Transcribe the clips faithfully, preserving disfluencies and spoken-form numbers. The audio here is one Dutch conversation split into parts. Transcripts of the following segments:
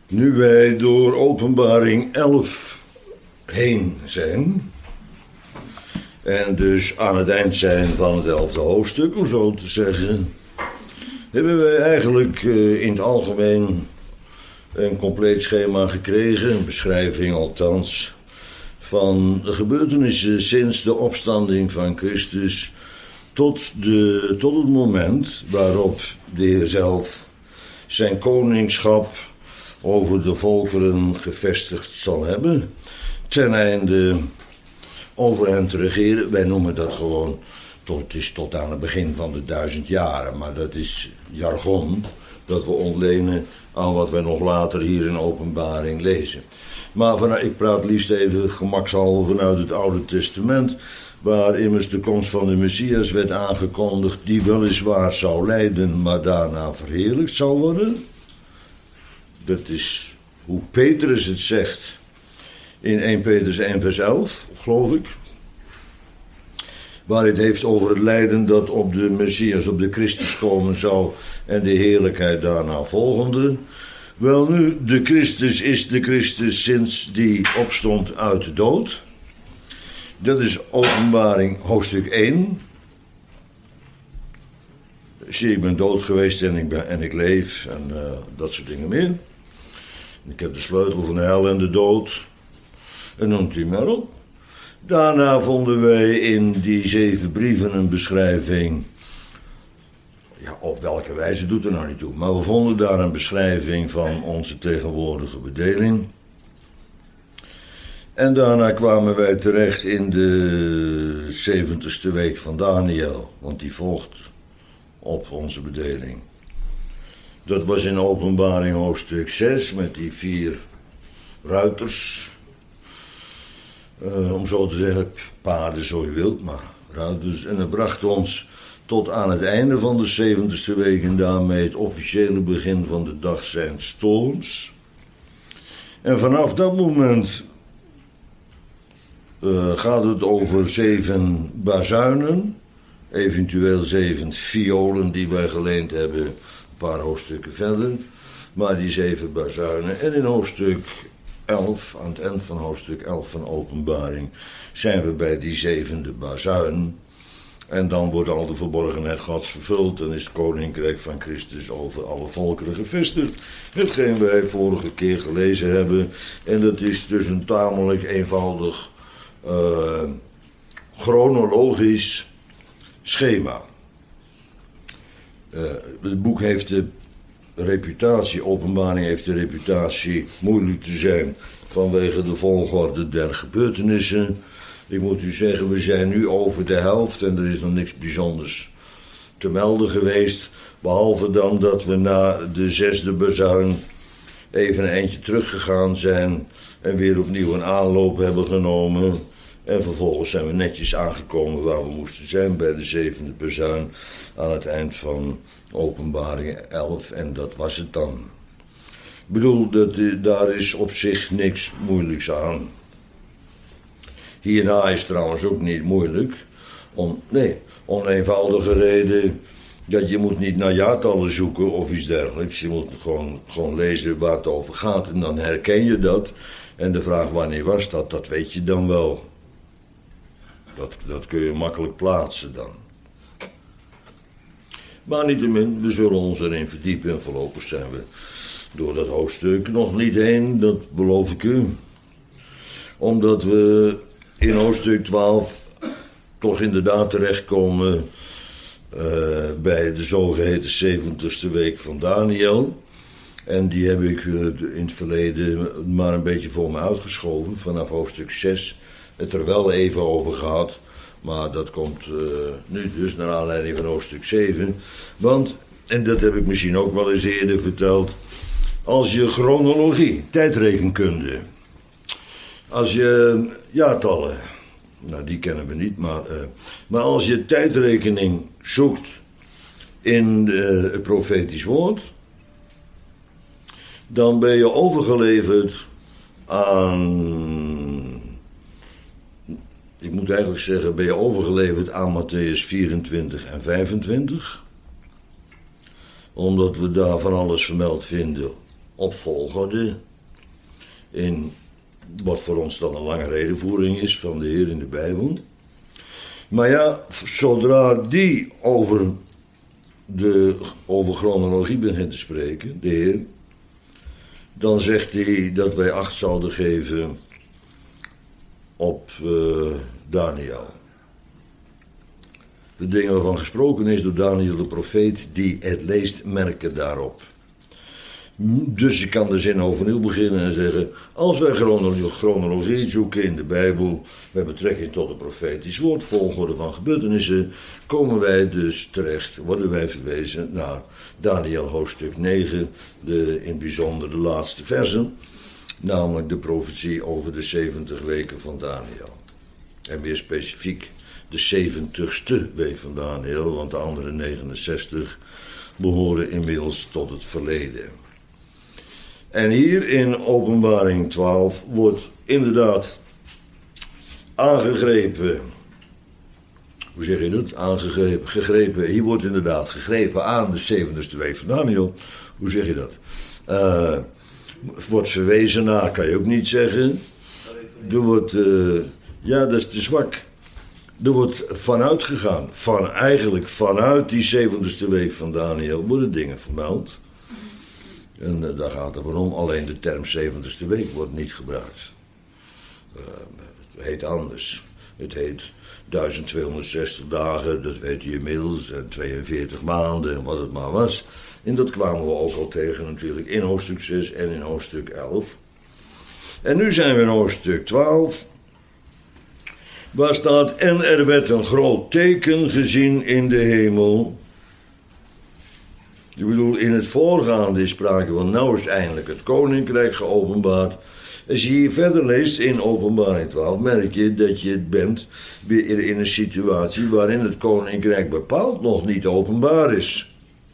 Nu wij door Openbaring elf heen zijn en dus aan het eind zijn van het elfde hoofdstuk, om zo te zeggen, hebben wij eigenlijk uh, in het algemeen een compleet schema gekregen, een beschrijving althans, van de gebeurtenissen sinds de opstanding van Christus tot, de, tot het moment waarop de Heer zelf zijn koningschap over de volkeren gevestigd zal hebben, ten einde over hen te regeren. Wij noemen dat gewoon, tot, het is tot aan het begin van de duizend jaren, maar dat is jargon dat we ontlenen aan wat wij nog later hier in Openbaring lezen. Maar vanuit, ik praat liefst even gemakshalve vanuit het Oude Testament, waar immers de komst van de Messias werd aangekondigd, die weliswaar zou lijden, maar daarna verheerlijkt zou worden. Dat is hoe Petrus het zegt in eerste Petrus één vers elf, geloof ik. Waar het heeft over het lijden dat op de Messias, op de Christus komen zou en de heerlijkheid daarna volgende. Wel nu, de Christus is de Christus sinds die opstond uit de dood. Dat is Openbaring hoofdstuk één. Zie, ik ben dood geweest en ik, ben, en ik leef en uh, dat soort dingen meer. Ik heb de sleutel van de hel en de dood. En noemt u maar op. Daarna vonden wij in die zeven brieven een beschrijving. Ja, op welke wijze doet er nou niet toe. Maar we vonden daar een beschrijving van onze tegenwoordige bedeling. En daarna kwamen wij terecht in de zeventigste week van Daniel. Want die volgt op onze bedeling. Dat was in Openbaring hoofdstuk zes met die vier ruiters. Uh, om zo te zeggen, paarden zo je wilt, maar ruiters. En dat bracht ons tot aan het einde van de zeventigste week en daarmee het officiële begin van de dag zijns toorns. En vanaf dat moment uh, gaat het over zeven bazuinen, eventueel zeven violen die wij geleend hebben, een paar hoofdstukken verder. Maar die zeven bazuinen. En in hoofdstuk elf, aan het eind van hoofdstuk elf van Openbaring, zijn we bij die zevende bazuin. En dan wordt al de verborgenheid Gods vervuld en is het koninkrijk van Christus over alle volkeren gevestigd. Hetgeen wij vorige keer gelezen hebben. En dat is dus een tamelijk eenvoudig uh, chronologisch schema. Uh, het boek heeft de reputatie, Openbaring heeft de reputatie moeilijk te zijn vanwege de volgorde der gebeurtenissen. Ik moet u zeggen, we zijn nu over de helft en er is nog niks bijzonders te melden geweest. Behalve dan dat we na de zesde bazuin even een eindje teruggegaan zijn en weer opnieuw een aanloop hebben genomen. En vervolgens zijn we netjes aangekomen waar we moesten zijn bij de zevende bazuin aan het eind van Openbaring elf. En dat was het dan. Ik bedoel, dat, daar is op zich niks moeilijks aan. Hierna is trouwens ook niet moeilijk. Om, nee, om een eenvoudige reden dat je moet niet naar jaartallen zoeken of iets dergelijks. Je moet gewoon, gewoon lezen waar het over gaat en dan herken je dat. En de vraag wanneer was dat, dat weet je dan wel. Dat, dat kun je makkelijk plaatsen dan. Maar niettemin, we zullen ons erin verdiepen en voorlopig zijn we door dat hoofdstuk nog niet heen, dat beloof ik u. Omdat we in hoofdstuk twaalf toch inderdaad terechtkomen uh, bij de zogeheten zeventigste week van Daniel. En die heb ik uh, in het verleden maar een beetje voor me uitgeschoven, vanaf hoofdstuk zes. Het er wel even over gehad, maar dat komt uh, nu dus naar aanleiding van hoofdstuk zeven. Want, en dat heb ik misschien ook wel eens eerder verteld, als je chronologie, tijdrekenkunde, als je jaartallen, nou die kennen we niet, maar, uh, maar als je tijdrekening zoekt in uh, het profetisch woord, dan ben je overgeleverd aan, ik moet eigenlijk zeggen, ben je overgeleverd aan Mattheüs vierentwintig en vijfentwintig. Omdat we daar van alles vermeld vinden op volgorde in wat voor ons dan een lange redenvoering is van de Heer in de Bijbel. Maar ja, zodra die over, de, over chronologie begint te spreken, de Heer, dan zegt hij dat wij acht zouden geven op uh, Daniel. De dingen waarvan gesproken is door Daniel de profeet, die het leest, merken daarop. Dus je kan de zin overnieuw beginnen en zeggen, als wij chronologie, chronologie zoeken in de Bijbel, met betrekking tot het profetisch woord, volgorde van gebeurtenissen, komen wij dus terecht, worden wij verwezen naar Daniel hoofdstuk negen, de, in het bijzonder de laatste versen, namelijk de profetie over de zeventig weken van Daniel. En meer specifiek de zeventigste week van Daniel, want de andere negenenzestig behoren inmiddels tot het verleden. En hier in Openbaring twaalf wordt inderdaad aangegrepen. Hoe zeg je dat? Aangegrepen, gegrepen. Hier wordt inderdaad gegrepen aan de zeventigste week van Daniel. Hoe zeg je dat? Uh, wordt verwezen naar, kan je ook niet zeggen. Er wordt, uh, ja, dat is te zwak. Er wordt vanuit gegaan, van, eigenlijk vanuit die zeventigste week van Daniel worden dingen vermeld. En uh, daar gaat het om, alleen de term zeventigste week wordt niet gebruikt. Uh, het heet anders. Het heet duizend tweehonderdzestig dagen, dat weet je inmiddels, en tweeënveertig maanden en wat het maar was. En dat kwamen we ook al tegen natuurlijk in hoofdstuk zes en in hoofdstuk elf. En nu zijn we in hoofdstuk twaalf. Waar staat, en er werd een groot teken gezien in de hemel. Ik bedoel, in het voorgaande is sprake van, nou is eindelijk het koninkrijk geopenbaard. Als je hier verder leest in Openbaring twaalf, merk je dat je bent weer in een situatie waarin het koninkrijk bepaald nog niet openbaar is.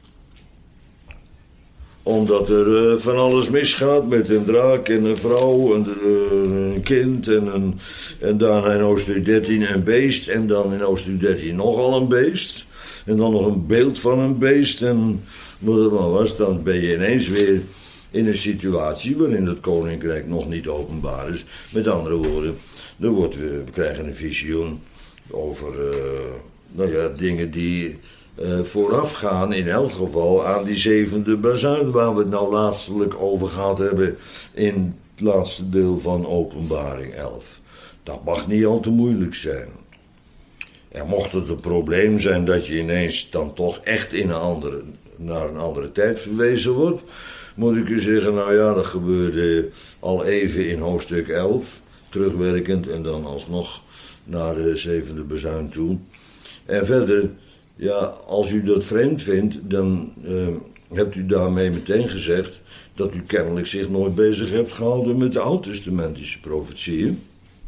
Omdat er uh, van alles misgaat met een draak en een vrouw en uh, een kind en, een, en daarna in hoofdstuk dertien een beest en dan in hoofdstuk dertien nogal een beest. En dan nog een beeld van een beest en wat het maar was, dan ben je ineens weer in een situatie waarin het koninkrijk nog niet openbaar is. Met andere woorden, er wordt, we krijgen een visioen over uh, nou ja, dingen die uh, voorafgaan in elk geval aan die zevende bazuin waar we het nou laatstelijk over gehad hebben in het laatste deel van Openbaring elf. Dat mag niet al te moeilijk zijn. En mocht het een probleem zijn dat je ineens dan toch echt in een andere, naar een andere tijd verwezen wordt, moet ik u zeggen, nou ja, dat gebeurde al even in hoofdstuk elf, terugwerkend en dan alsnog naar de zevende bazuin toe. En verder, ja, als u dat vreemd vindt, dan uh, hebt u daarmee meteen gezegd dat u kennelijk zich nooit bezig hebt gehouden met de oud-testamentische profetieën.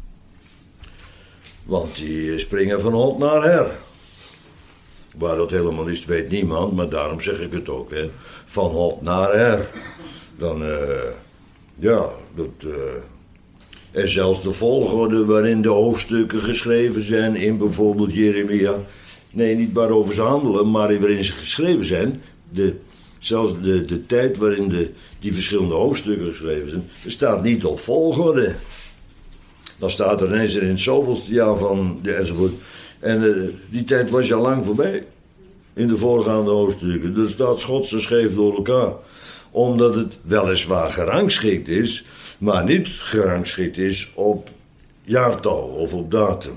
Want die springen van hot naar her. Waar dat helemaal is, weet niemand, maar daarom zeg ik het ook, hè. Van hot naar her. Dan, uh, ja, dat, uh, en zelfs de volgorde waarin de hoofdstukken geschreven zijn in bijvoorbeeld Jeremia. Nee, niet waarover ze handelen, maar waarin ze geschreven zijn. De, zelfs de, de tijd waarin de, die verschillende hoofdstukken geschreven zijn, er staat niet op volgorde. Dan staat er ineens in het zoveelste jaar van de enzovoort. En uh, die tijd was al lang voorbij. In de voorgaande hoofdstukken. Er staat schots en scheef door elkaar. Omdat het weliswaar gerangschikt is, maar niet gerangschikt is op jaartal of op datum.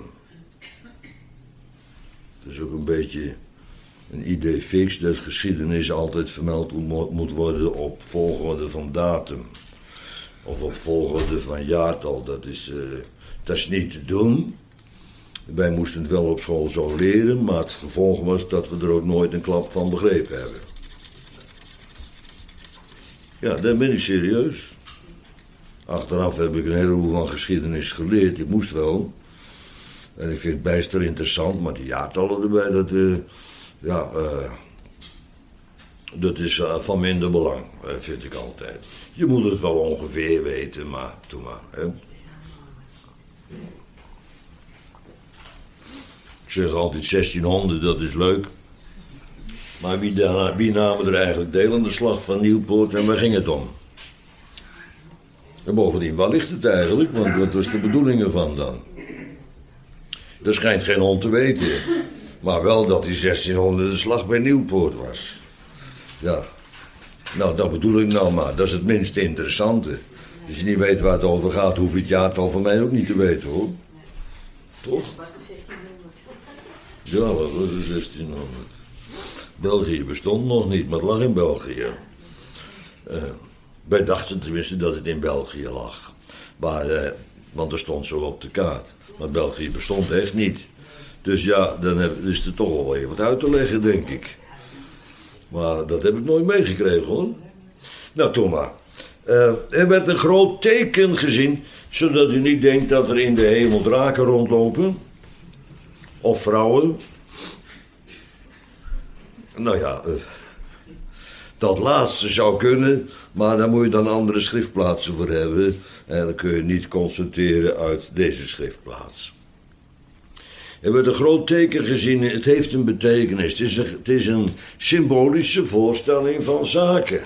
Het is ook een beetje een idee fix dat geschiedenis altijd vermeld moet worden op volgorde van datum. Of op volgorde van jaartal. Dat is, uh, dat is niet te doen. Wij moesten het wel op school zo leren, maar het gevolg was dat we er ook nooit een klap van begrepen hebben. Ja, daar ben ik serieus. Achteraf heb ik een heleboel van geschiedenis geleerd, ik moest wel. En ik vind het bijster interessant, maar die jaartallen erbij, dat, uh, ja, uh, dat is uh, van minder belang, uh, vind ik altijd. Je moet het wel ongeveer weten, maar doe maar. Hè. Ik zeg altijd zestienhonderd, dat is leuk. Maar wie, da- wie namen er eigenlijk deel aan de slag van Nieuwpoort en waar ging het om? En bovendien, waar ligt het eigenlijk? Want wat was de bedoeling ervan dan? Er schijnt geen hond te weten. Maar wel dat die zestienhonderd de slag bij Nieuwpoort was. Ja. Nou, dat bedoel ik nou maar. Dat is het minst interessante. Als je niet weet waar het over gaat, hoef je het jaartal van mij ook niet te weten, hoor. Toch? Dat was de zestienhonderd. Ja, dat was de zestienhonderd. België bestond nog niet, maar het lag in België. Uh, wij dachten tenminste dat het in België lag. Maar, uh, want er stond zo op de kaart. Maar België bestond echt niet. Dus ja, dan heb, is er toch wel even wat uit te leggen, denk ik. Maar dat heb ik nooit meegekregen, hoor. Nou, toen maar. Uh, er werd een groot teken gezien, zodat u niet denkt dat er in de hemel draken rondlopen. Of vrouwen. Nou ja, uh, dat laatste zou kunnen, maar daar moet je dan andere schriftplaatsen voor hebben. En dan kun je niet constateren uit deze schriftplaats. Er werd een groot teken gezien, het heeft een betekenis. Het is een, het is een symbolische voorstelling van zaken.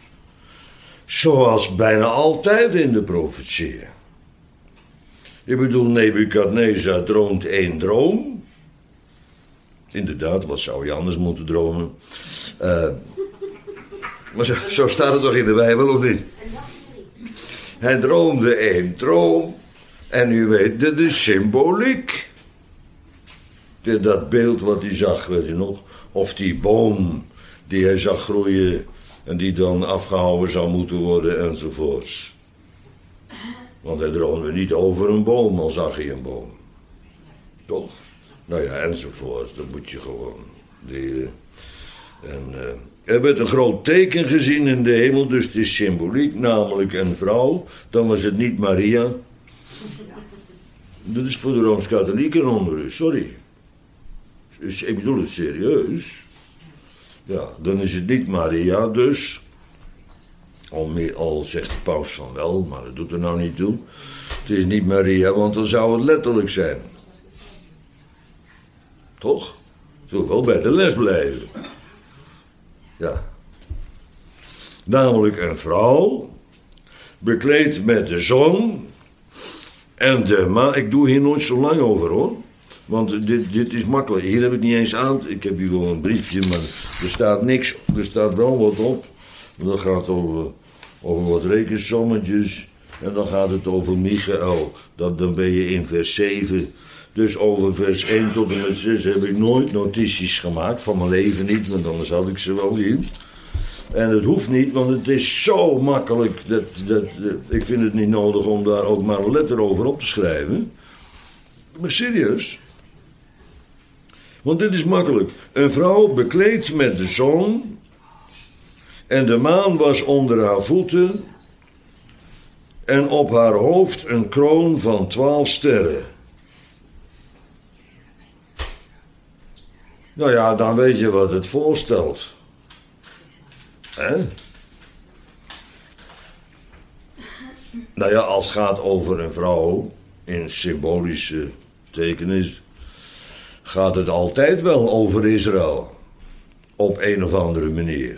Zoals bijna altijd in de profetieën. Ik bedoel, Nebukadnezar droomt één droom. Inderdaad, wat zou je anders moeten dromen? Uh, maar zo, zo staat het toch in de Bijbel, of niet? Hij droomde één droom. En u weet de, de symboliek. De, dat beeld wat hij zag, weet je nog? Of die boom die hij zag groeien en die dan afgehouden zou moeten worden enzovoorts. Want hij droomde niet over een boom, al zag hij een boom. Toch? Nou ja, enzovoorts. Dat moet je gewoon leren. En uh, er werd een groot teken gezien in de hemel, dus het is symboliek, namelijk een vrouw. Dan was het niet Maria. Dat is voor de Rooms-Katholieken onder u, sorry. Ik bedoel het serieus. Ja, dan is het niet Maria dus. Al, meer, al zegt de paus van wel, maar dat doet er nou niet toe. Het is niet Maria, want dan zou het letterlijk zijn. Toch? Zo wel bij de les blijven. Ja. Namelijk een vrouw, bekleed met de zon en de maan. Ik doe hier nooit zo lang over, hoor. Want dit, dit is makkelijk. Hier heb ik niet eens aan. Ik heb hier wel een briefje, maar er staat niks. Er staat wel wat op. Dat gaat over, over wat rekensommetjes. En dan gaat het over Michael. Dat, dan ben je in vers zeven. Dus over vers één tot en met zes heb ik nooit notities gemaakt. Van mijn leven niet, want anders had ik ze wel hier. En het hoeft niet, want het is zo makkelijk. Dat, dat, dat, ik vind het niet nodig om daar ook maar een letter over op te schrijven. Maar serieus. Want dit is makkelijk. Een vrouw bekleed met de zon. En de maan was onder haar voeten. En op haar hoofd een kroon van twaalf sterren. Nou ja, dan weet je wat het voorstelt. Hè? Nou ja, als het gaat over een vrouw in symbolische tekenis, gaat het altijd wel over Israël. Op een of andere manier.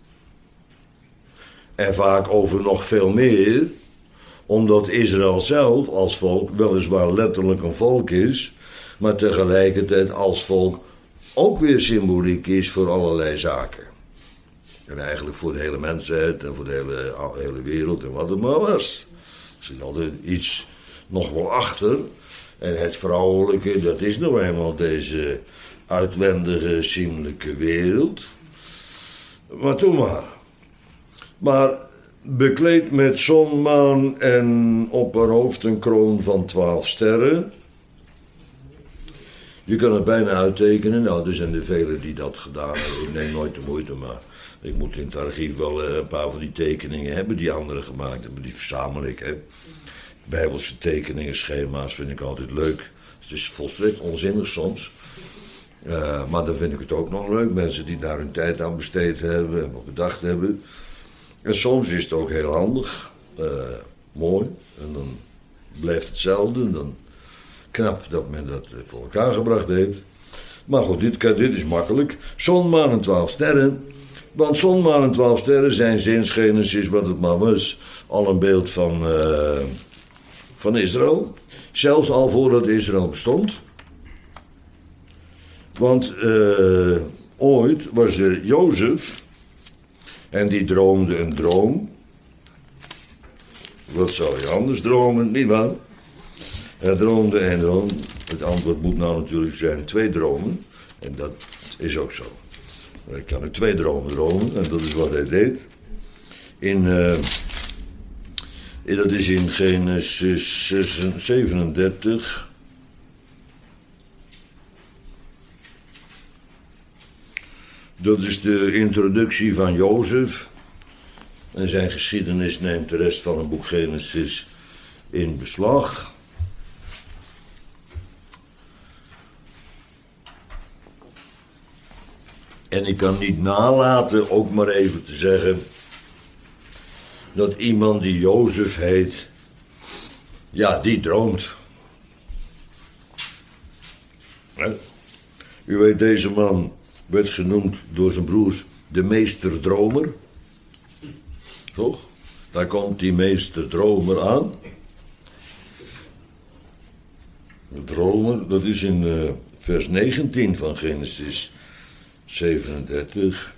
En vaak over nog veel meer, omdat Israël zelf als volk weliswaar letterlijk een volk is, maar tegelijkertijd als volk ook weer symboliek is voor allerlei zaken. En eigenlijk voor de hele mensheid en voor de hele, hele wereld en wat het maar was. Er zit altijd iets nog wel achter. En het vrouwelijke, dat is nou eenmaal deze uitwendige, zienlijke wereld. Maar toen maar. Maar bekleed met zon, maan en op haar hoofd een kroon van twaalf sterren. Je kan het bijna uittekenen. Nou, er zijn er velen die dat gedaan hebben. Ik neem nooit de moeite, maar ik moet in het archief wel een paar van die tekeningen hebben die anderen gemaakt hebben. Die verzamel ik, hè. Bijbelse tekeningen, schema's vind ik altijd leuk. Het is volstrekt onzinnig soms. Uh, maar dan vind ik het ook nog leuk. Mensen die daar hun tijd aan besteed hebben en wat bedacht hebben. En soms is het ook heel handig. Uh, mooi. En dan blijft hetzelfde. Dan knap dat men dat voor elkaar gebracht heeft. Maar goed, dit, dit is makkelijk. Zon, maan en twaalf sterren. Want zon, maan en twaalf sterren zijn sinds Genesis, wat het maar was, al een beeld van, uh, van Israël. Zelfs al voordat Israël bestond. Want uh, ooit was er Jozef en die droomde een droom. Wat zou je anders dromen, nietwaar? Hij droomde en droom. Het antwoord moet nou natuurlijk zijn twee dromen. En dat is ook zo. Hij kan ook twee dromen dromen en dat is wat hij deed. In, uh, dat is in Genesis zevenendertig. Dat is de introductie van Jozef. En zijn geschiedenis neemt de rest van het boek Genesis in beslag. En ik kan niet nalaten ook maar even te zeggen dat iemand die Jozef heet, ja, die droomt. U weet, deze man werd genoemd door zijn broers de meesterdromer. Toch? Daar komt die meesterdromer aan. De dromer, dat is in uh, vers negentien van Genesis zevenendertig.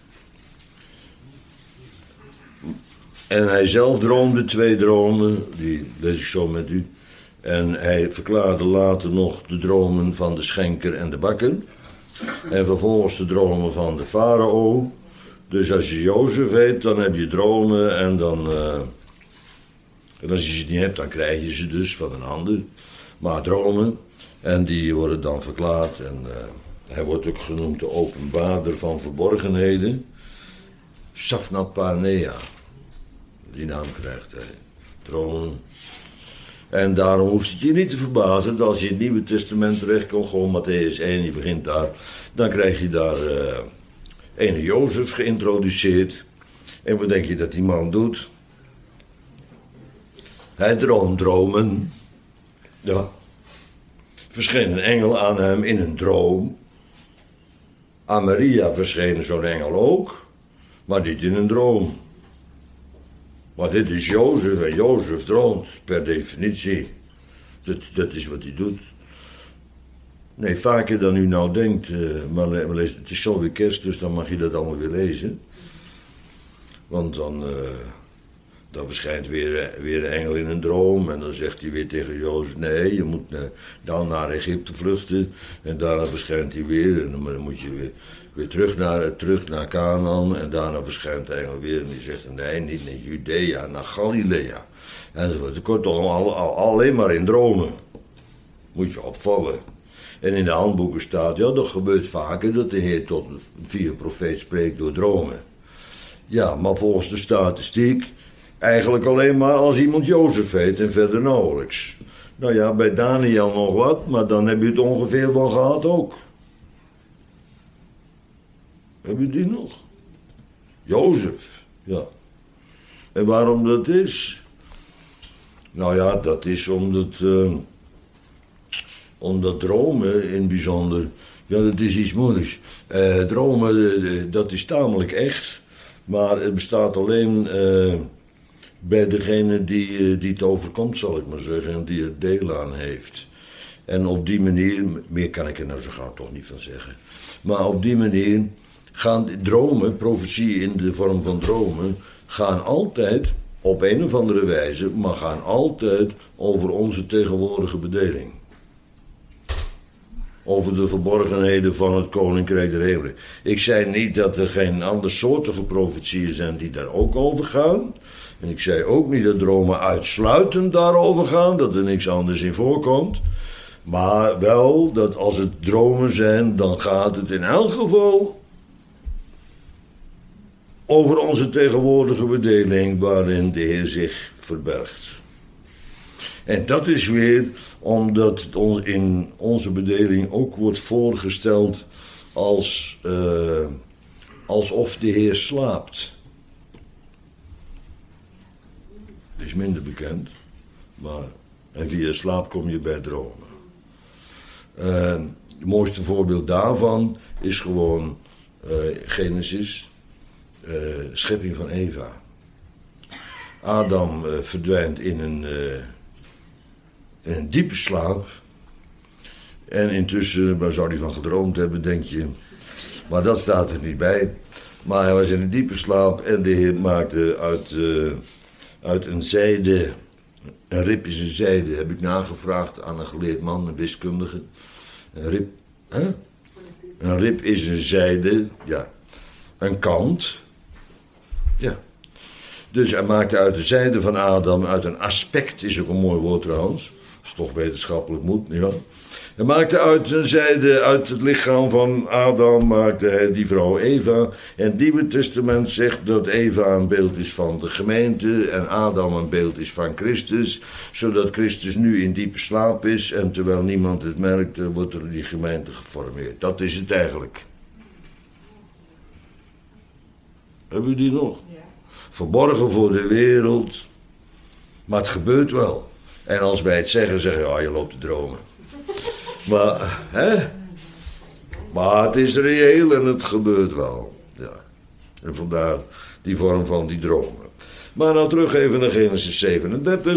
En hij zelf droomde twee dromen, die lees ik zo met u. En hij verklaarde later nog de dromen van de schenker en de bakker. En vervolgens de dromen van de farao. Dus als je Jozef weet, dan heb je dromen en dan... Uh, en als je ze niet hebt, dan krijg je ze dus van een ander. Maar dromen, en die worden dan verklaard. En uh, hij wordt ook genoemd de openbaarder van verborgenheden. Safnat Panea. Die naam krijgt hij. Dromen. En daarom hoeft het je niet te verbazen dat als je in het Nieuwe Testament terechtkomt, gewoon Matthäus één, je begint daar, dan krijg je daar uh, ene Jozef geïntroduceerd. En wat denk je dat die man doet? Hij droomt dromen. Ja. Verscheen een engel aan hem in een droom. Aan Maria verscheen zo'n engel ook, maar niet in een droom. Maar dit is Jozef en Jozef droomt per definitie. Dat, dat is wat hij doet. Nee, vaker dan u nou denkt, uh, maar lees, het is zo weer kerst, dus dan mag je dat allemaal weer lezen. Want dan, uh, dan verschijnt weer, weer een engel in een droom en dan zegt hij weer tegen Jozef, nee, je moet uh, dan naar Egypte vluchten. En daarna verschijnt hij weer en dan moet je weer... Weer terug naar, terug naar Canaan en daarna verschijnt de engel weer en die zegt nee, niet naar Judea, naar Galilea. Enzovoort. Het komt toch al, al, alleen maar in dromen. Moet je opvallen. En in de handboeken staat, ja, dat gebeurt vaker dat de Heer tot via een profeet spreekt door dromen. Ja, maar volgens de statistiek eigenlijk alleen maar als iemand Jozef heet en verder nauwelijks. Nou ja, bij Daniel nog wat, maar dan heb je het ongeveer wel gehad ook. Heb je die nog? Jozef, ja. En waarom dat is? Nou ja, dat is omdat, uh, omdat dromen in het bijzonder, ja, dat is iets moeilijks. Uh, dromen, uh, dat is tamelijk echt, maar het bestaat alleen uh, bij degene die, uh, die het overkomt, zal ik maar zeggen, en die er deel aan heeft. En op die manier, meer kan ik er nou zo gauw toch niet van zeggen, maar op die manier gaan dromen, profetie in de vorm van dromen, gaan altijd, op een of andere wijze, maar gaan altijd over onze tegenwoordige bedeling. Over de verborgenheden van het Koninkrijk der Hemelen. Ik zei niet dat er geen andersoortige profetieën zijn die daar ook over gaan. En ik zei ook niet dat dromen uitsluitend daarover gaan, dat er niks anders in voorkomt. Maar wel dat als het dromen zijn, dan gaat het in elk geval over onze tegenwoordige bedeling waarin de Heer zich verbergt. En dat is weer omdat het ons in onze bedeling ook wordt voorgesteld als, uh, alsof de Heer slaapt. Dat is minder bekend, maar en via slaap kom je bij dromen. Uh, het mooiste voorbeeld daarvan is gewoon uh, Genesis uh, schepping van Eva. Adam uh, verdwijnt in een, uh, in een diepe slaap. En intussen, waar zou hij van gedroomd hebben, denk je. Maar dat staat er niet bij. Maar hij was in een diepe slaap en de Heer maakte uit, uh, uit een zijde... Een rib is een zijde, heb ik nagevraagd aan een geleerd man, een wiskundige. Een rib, hè? Een rib is een zijde, ja. Een kant, ja. Dus hij maakte uit de zijde van Adam, uit een aspect, is ook een mooi woord trouwens. Dat is toch wetenschappelijk moet, ja. Hij maakte uit een zijde, uit het lichaam van Adam, maakte hij die vrouw Eva. En het Nieuwe Testament zegt dat Eva een beeld is van de gemeente en Adam een beeld is van Christus. Zodat Christus nu in diepe slaap is en terwijl niemand het merkt, wordt er die gemeente geformeerd. Dat is het eigenlijk. Hebben we die nog? Ja. Verborgen voor de wereld, maar het gebeurt wel. En als wij het zeggen, zeggen we, ja, je loopt te dromen. Maar, hè? Maar het is reëel en het gebeurt wel. Ja. En vandaar die vorm van die dromen. Maar nou terug even naar Genesis zevenendertig.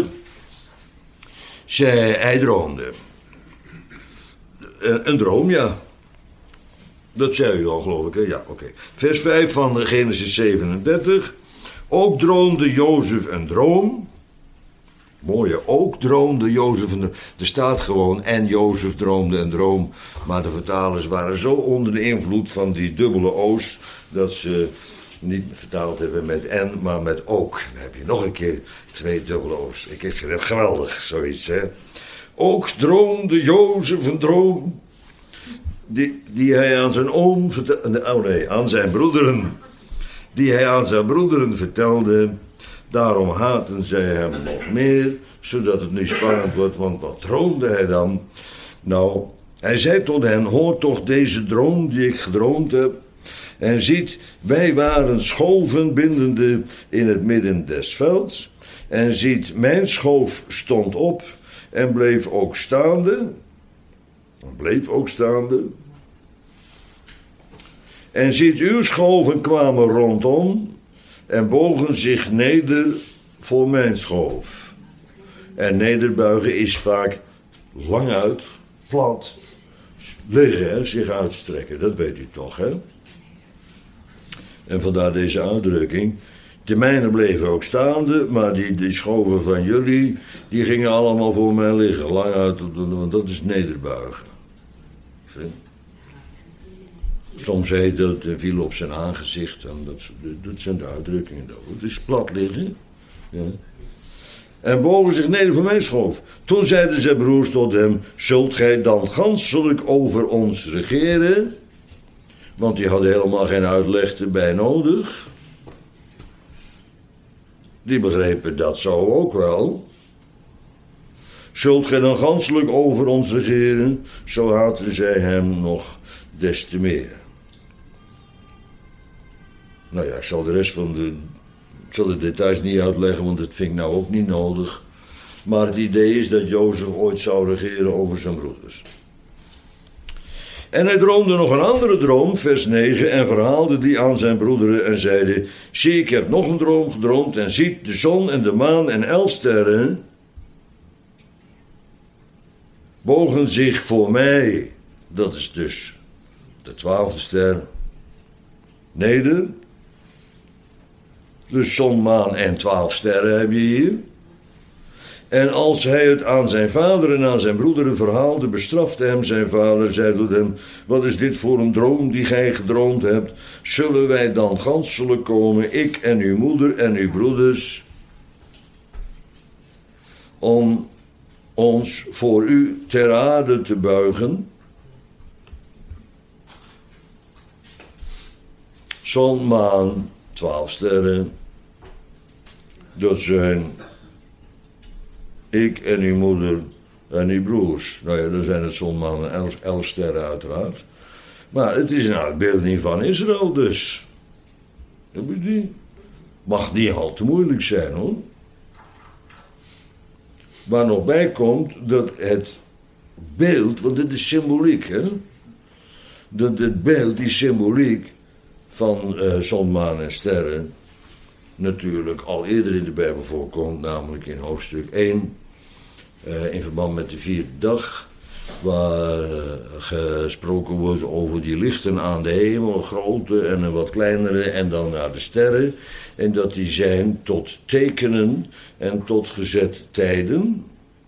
Zij, hij droomde. Een, een droom, ja. Dat zei u al, geloof ik, hè? Ja, oké. Okay. Vers vijf van Genesis zevenendertig. Ook droomde Jozef een droom. Mooie, ook droomde Jozef een droom. Er staat gewoon, en Jozef droomde een droom. Maar de vertalers waren zo onder de invloed van die dubbele o's, dat ze niet vertaald hebben met en, maar met ook. Dan heb je nog een keer twee dubbele o's. Ik vind het geweldig, zoiets, hè. Ook droomde Jozef een droom, die, die hij aan zijn oom vertelde, oh nee, aan zijn broederen, die hij aan zijn broederen vertelde. Daarom haatten zij hem nog meer, zodat het nu spannend wordt, want wat droomde hij dan? Nou, hij zei tot hen, hoor toch deze droom die ik gedroomd heb. En ziet, wij waren schoven bindende in het midden des velds. En ziet, mijn schoof stond op en bleef ook staande. Bleef ook staande. En ziet, uw schoven kwamen rondom en bogen zich neder voor mijn schoof. En nederbuigen is vaak lang uit, plat, liggen, hè, zich uitstrekken. Dat weet u toch, hè? En vandaar deze uitdrukking. De mijne bleven ook staande, maar die, die schoven van jullie, die gingen allemaal voor mij liggen. Lang uit, want dat is nederbuigen. Zie? Soms heet het, uh, viel op zijn aangezicht. En dat, dat zijn de uitdrukkingen. Het is plat liggen. Ja. En bogen zich neder voor mijn schoof. Toen zeiden zijn broers tot hem, zult gij dan ganselijk over ons regeren? Want die hadden helemaal geen uitleg erbij nodig. Die begrepen dat zo ook wel. Zult gij dan ganselijk over ons regeren? Zo haatten zij hem nog des te meer. Nou ja, ik zal de rest van de, ik zal de details niet uitleggen, want dat vind ik nou ook niet nodig. Maar het idee is dat Jozef ooit zou regeren over zijn broeders. En hij droomde nog een andere droom, vers negen, en verhaalde die aan zijn broederen en zeide, zie, ik heb nog een droom gedroomd en ziet de zon en de maan en elf sterren bogen zich voor mij, dat is dus de twaalfde ster, neder. Dus zon, maan en twaalf sterren heb je hier. En als hij het aan zijn vader en aan zijn broederen verhaalde, bestrafte hem zijn vader, zei tot hem, wat is dit voor een droom die gij gedroomd hebt? Zullen wij dan ganselijk komen, ik en uw moeder en uw broeders, om ons voor u ter aarde te buigen? Zon, maan, twaalf sterren, dat zijn ik en uw moeder en uw broers. Nou ja, dan zijn het zon, maan en elf, elf sterren uiteraard. Maar het is een uitbeelding van Israël dus. Heb je die? Mag niet al te moeilijk zijn hoor. Waar nog bij komt dat het beeld, want dit is symboliek hè. Dat het beeld, die symboliek, van uh, zon, maan en sterren natuurlijk al eerder in de Bijbel voorkomt, namelijk in hoofdstuk één, uh, in verband met de vierde dag, waar uh, gesproken wordt over die lichten aan de hemel, een grote en een wat kleinere, en dan naar de sterren, en dat die zijn tot tekenen en tot gezet tijden.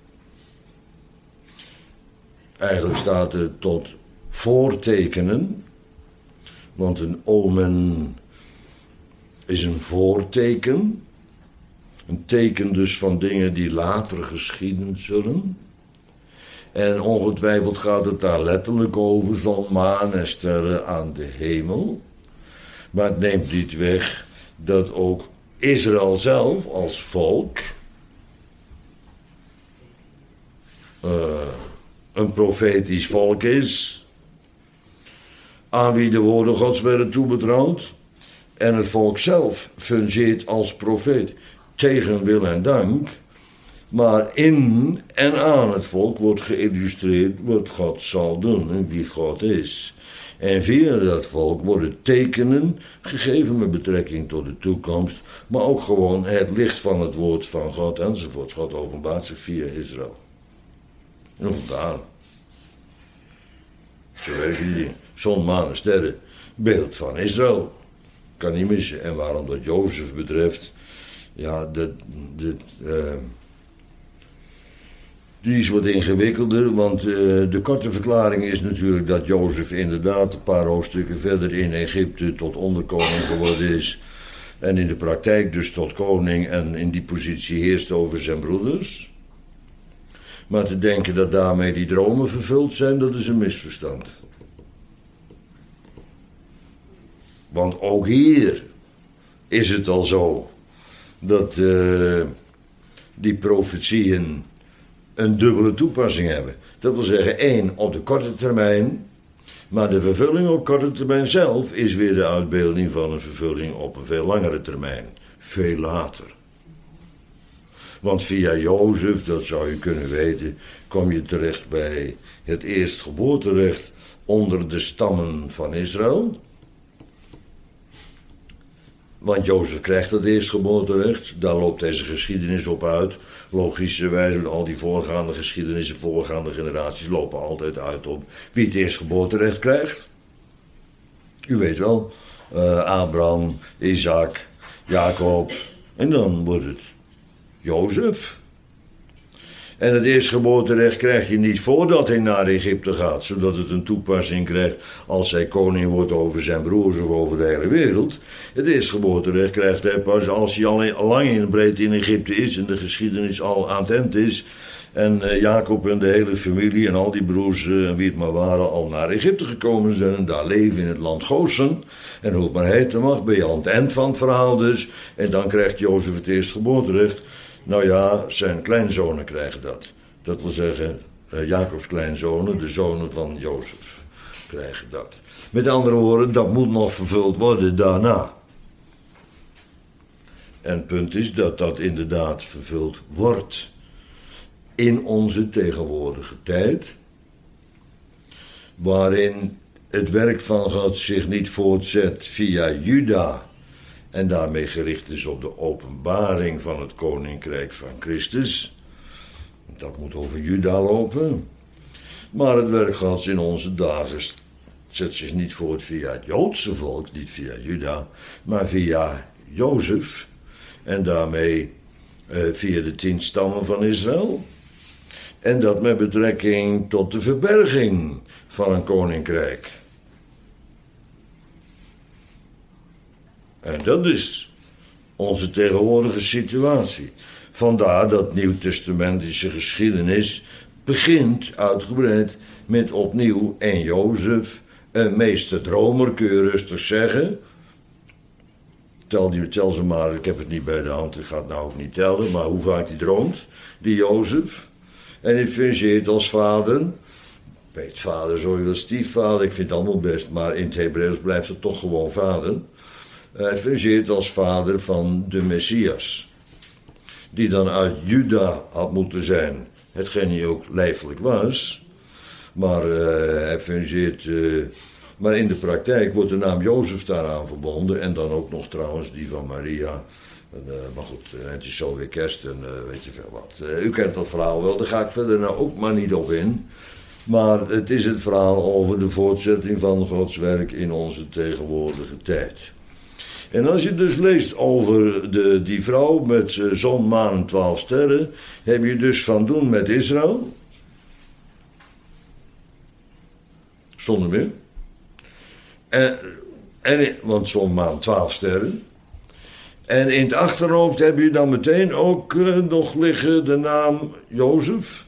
Eigenlijk staat er tot voortekenen, want een omen is een voorteken, een teken dus van dingen die later geschieden zullen. En ongetwijfeld gaat het daar letterlijk over, zon, maan en sterren aan de hemel. Maar het neemt niet weg dat ook Israël zelf als volk uh, een profetisch volk is, aan wie de woorden Gods werden toebetrouwd. En het volk zelf fungeert als profeet, tegen wil en dank. Maar in en aan het volk wordt geïllustreerd wat God zal doen en wie God is. En via dat volk worden tekenen gegeven met betrekking tot de toekomst, maar ook gewoon het licht van het woord van God enzovoort. God openbaart zich via Israël. En vandaar. Zo werken die zon, maan en sterren. Beeld van Israël. Kan niet missen. En waarom dat Jozef betreft, ja, dat, dat, uh, die is wat ingewikkelder, want uh, de korte verklaring is natuurlijk dat Jozef inderdaad een paar hoofdstukken verder in Egypte tot onderkoning geworden is. En in de praktijk dus tot koning en in die positie heerst over zijn broeders. Maar te denken dat daarmee die dromen vervuld zijn, dat is een misverstand. Want ook hier is het al zo dat uh, die profetieën een dubbele toepassing hebben. Dat wil zeggen, één op de korte termijn, maar de vervulling op korte termijn zelf is weer de uitbeelding van een vervulling op een veel langere termijn. Veel later. Want via Jozef, dat zou je kunnen weten, kom je terecht bij het eerstgeboorterecht onder de stammen van Israël. Want Jozef krijgt dat eerstgeboorterecht, daar loopt deze geschiedenis op uit. Logischerwijs, al die voorgaande geschiedenissen, voorgaande generaties lopen altijd uit op wie het eerstgeboorterecht krijgt. U weet wel, uh, Abraham, Isaac, Jacob, en dan wordt het Jozef. En het eerstgeboorterecht krijgt hij niet voordat hij naar Egypte gaat, zodat het een toepassing krijgt als hij koning wordt over zijn broers of over de hele wereld. Het eerstgeboorterecht krijgt hij pas als hij al lang in breedte in Egypte is en de geschiedenis al aan het eind is. En uh, Jacob en de hele familie en al die broers uh, en wie het maar waren al naar Egypte gekomen zijn en daar leven in het land Gosen. En hoe het maar heten mag, ben je aan het eind van het verhaal dus. En dan krijgt Jozef het eerstgeboorterecht. Nou ja, zijn kleinzonen krijgen dat. Dat wil zeggen, uh, Jacobs kleinzonen, de zonen van Jozef, krijgen dat. Met andere woorden, dat moet nog vervuld worden daarna. En het punt is dat dat inderdaad vervuld wordt in onze tegenwoordige tijd, waarin het werk van God zich niet voortzet via Juda en daarmee gericht is op de openbaring van het koninkrijk van Christus. Dat moet over Juda lopen. Maar het werk Gods in onze dagen zet zich niet voort via het Joodse volk, niet via Juda, maar via Jozef en daarmee uh, via de tien stammen van Israël. En dat met betrekking tot de verberging van een koninkrijk. En dat is onze tegenwoordige situatie. Vandaar dat nieuwtestamentische geschiedenis begint uitgebreid met opnieuw en Jozef, een meester dromer, kun je rustig zeggen. Tel, die, tel ze maar, ik heb het niet bij de hand, ik ga het nou ook niet tellen, maar hoe vaak die droomt, die Jozef. En hij fungeert als vader, peetvader, zo je wil, stiefvader, ik vind het allemaal best, maar in het Hebreeuws blijft het toch gewoon vader. Hij fungeert als vader van de Messias, die dan uit Juda had moeten zijn, hetgeen hij ook lijfelijk was. Maar uh, hij fungeert uh, Maar in de praktijk wordt de naam Jozef daaraan verbonden. En dan ook nog trouwens die van Maria. Uh, maar goed, uh, het is zo weer kerst en uh, weet je veel wat. Uh, u kent dat verhaal wel, daar ga ik verder nou ook maar niet op in. Maar het is het verhaal over de voortzetting van Gods werk in onze tegenwoordige tijd. En als je dus leest over de, die vrouw met uh, zon, maan en twaalf sterren, heb je dus van doen met Israël. Zonder meer. En, en, want zon, maan, twaalf sterren. En in het achterhoofd heb je dan meteen ook uh, nog liggen de naam Jozef.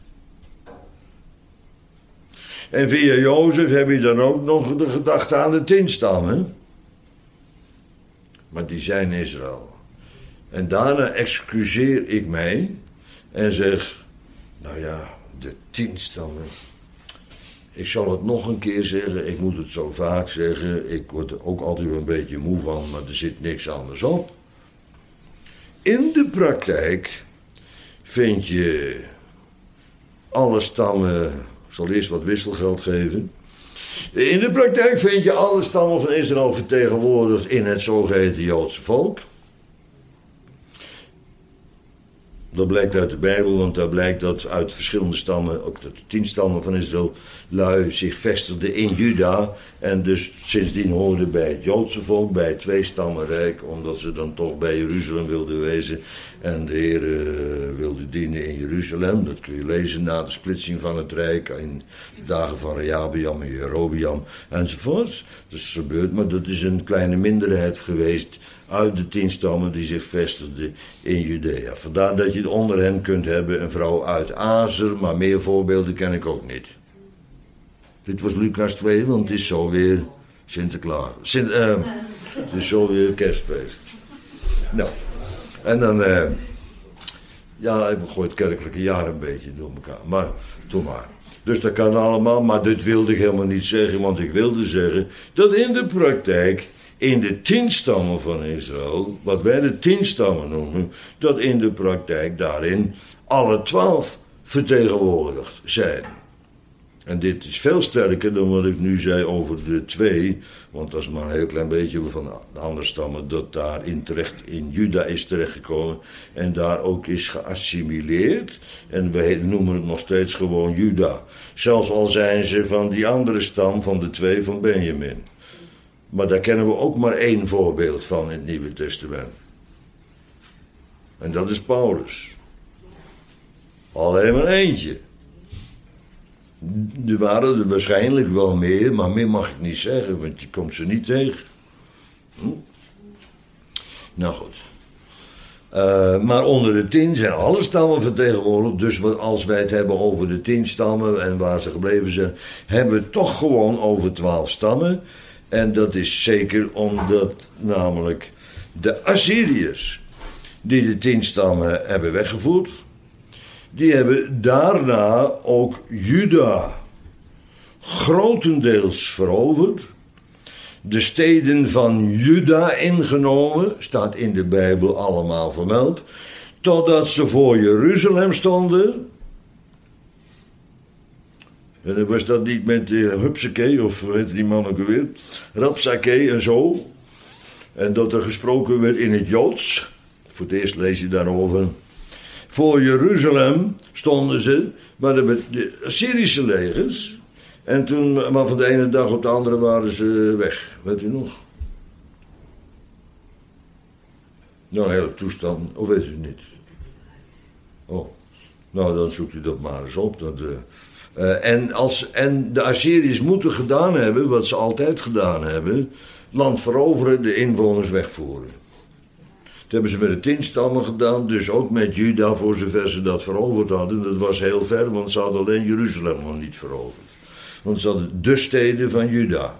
En via Jozef heb je dan ook nog de gedachte aan de tien stammen. Maar die zijn Israël. En daarna excuseer ik mij en zeg, nou ja, de tien stammen. Ik zal het nog een keer zeggen, ik moet het zo vaak zeggen. Ik word er ook altijd een beetje moe van, maar er zit niks anders op. In de praktijk vind je alle stammen, ik zal eerst wat wisselgeld geven. In de praktijk vind je alle stammen van Israël vertegenwoordigd in het zogeheten Joodse volk. Dat blijkt uit de Bijbel, want daar blijkt dat uit verschillende stammen, ook de tien stammen van Israël, lui zich vestigden in Juda. En dus sindsdien hoorden bij het Joodse volk, bij het tweestammenrijk, omdat ze dan toch bij Jeruzalem wilden wezen. En de Heer uh, wilde dienen in Jeruzalem. Dat kun je lezen na de splitsing van het rijk, in de dagen van Rehabeam en Jerobeam enzovoort. Dat is gebeurd, maar dat is een kleine minderheid geweest uit de tien stammen die zich vestigden in Judea. Vandaar dat je onder hen kunt hebben een vrouw uit Azer, maar meer voorbeelden ken ik ook niet. Dit was Lucas twee, want het is zo weer Sinterklaas. Sint, uh, het is zo weer kerstfeest. Nou, en dan, uh, ja, ik gooi het kerkelijke jaar een beetje door elkaar, maar toen maar. Dus dat kan allemaal, maar dit wilde ik helemaal niet zeggen, want ik wilde zeggen dat in de praktijk, in de tien stammen van Israël, wat wij de tien stammen noemen, dat in de praktijk daarin alle twaalf vertegenwoordigd zijn. En dit is veel sterker dan wat ik nu zei over de twee, want dat is maar een heel klein beetje van de andere stammen, dat daar in, terecht, in Juda is terechtgekomen en daar ook is geassimileerd. En we noemen het nog steeds gewoon Juda. Zelfs al zijn ze van die andere stam, van de twee van Benjamin. Maar daar kennen we ook maar één voorbeeld van in het Nieuwe Testament. En dat is Paulus. Alleen maar eentje. Er waren er waarschijnlijk wel meer, maar meer mag ik niet zeggen, want je komt ze niet tegen. Hm? Nou goed. Uh, maar onder de tien zijn alle stammen vertegenwoordigd. Dus als wij het hebben over de tien stammen en waar ze gebleven zijn, hebben we het toch gewoon over twaalf stammen. En dat is zeker omdat namelijk de Assyriërs, die de tien stammen hebben weggevoerd, die hebben daarna ook Juda grotendeels veroverd. De steden van Juda ingenomen, staat in de Bijbel allemaal vermeld, totdat ze voor Jeruzalem stonden. En dan was dat niet met uh, Hupsakee, of hoe heet die man ook alweer, Rapsakee en zo. En dat er gesproken werd in het Joods. Voor het eerst lees je daarover. Voor Jeruzalem stonden ze, maar de, de Assyrische legers. En toen, maar van de ene dag op de andere waren ze weg. Weet u nog? Nou, een hele toestand, of weet u niet? Oh, nou dan zoekt u dat maar eens op. Dat, uh, uh, en, als, en de Assyriërs moeten gedaan hebben, wat ze altijd gedaan hebben, land veroveren, de inwoners wegvoeren. Dat hebben ze met de tien stammen gedaan, dus ook met Juda, voor zover ze dat veroverd hadden. Dat was heel ver, want ze hadden alleen Jeruzalem nog niet veroverd. Want ze hadden de steden van Juda.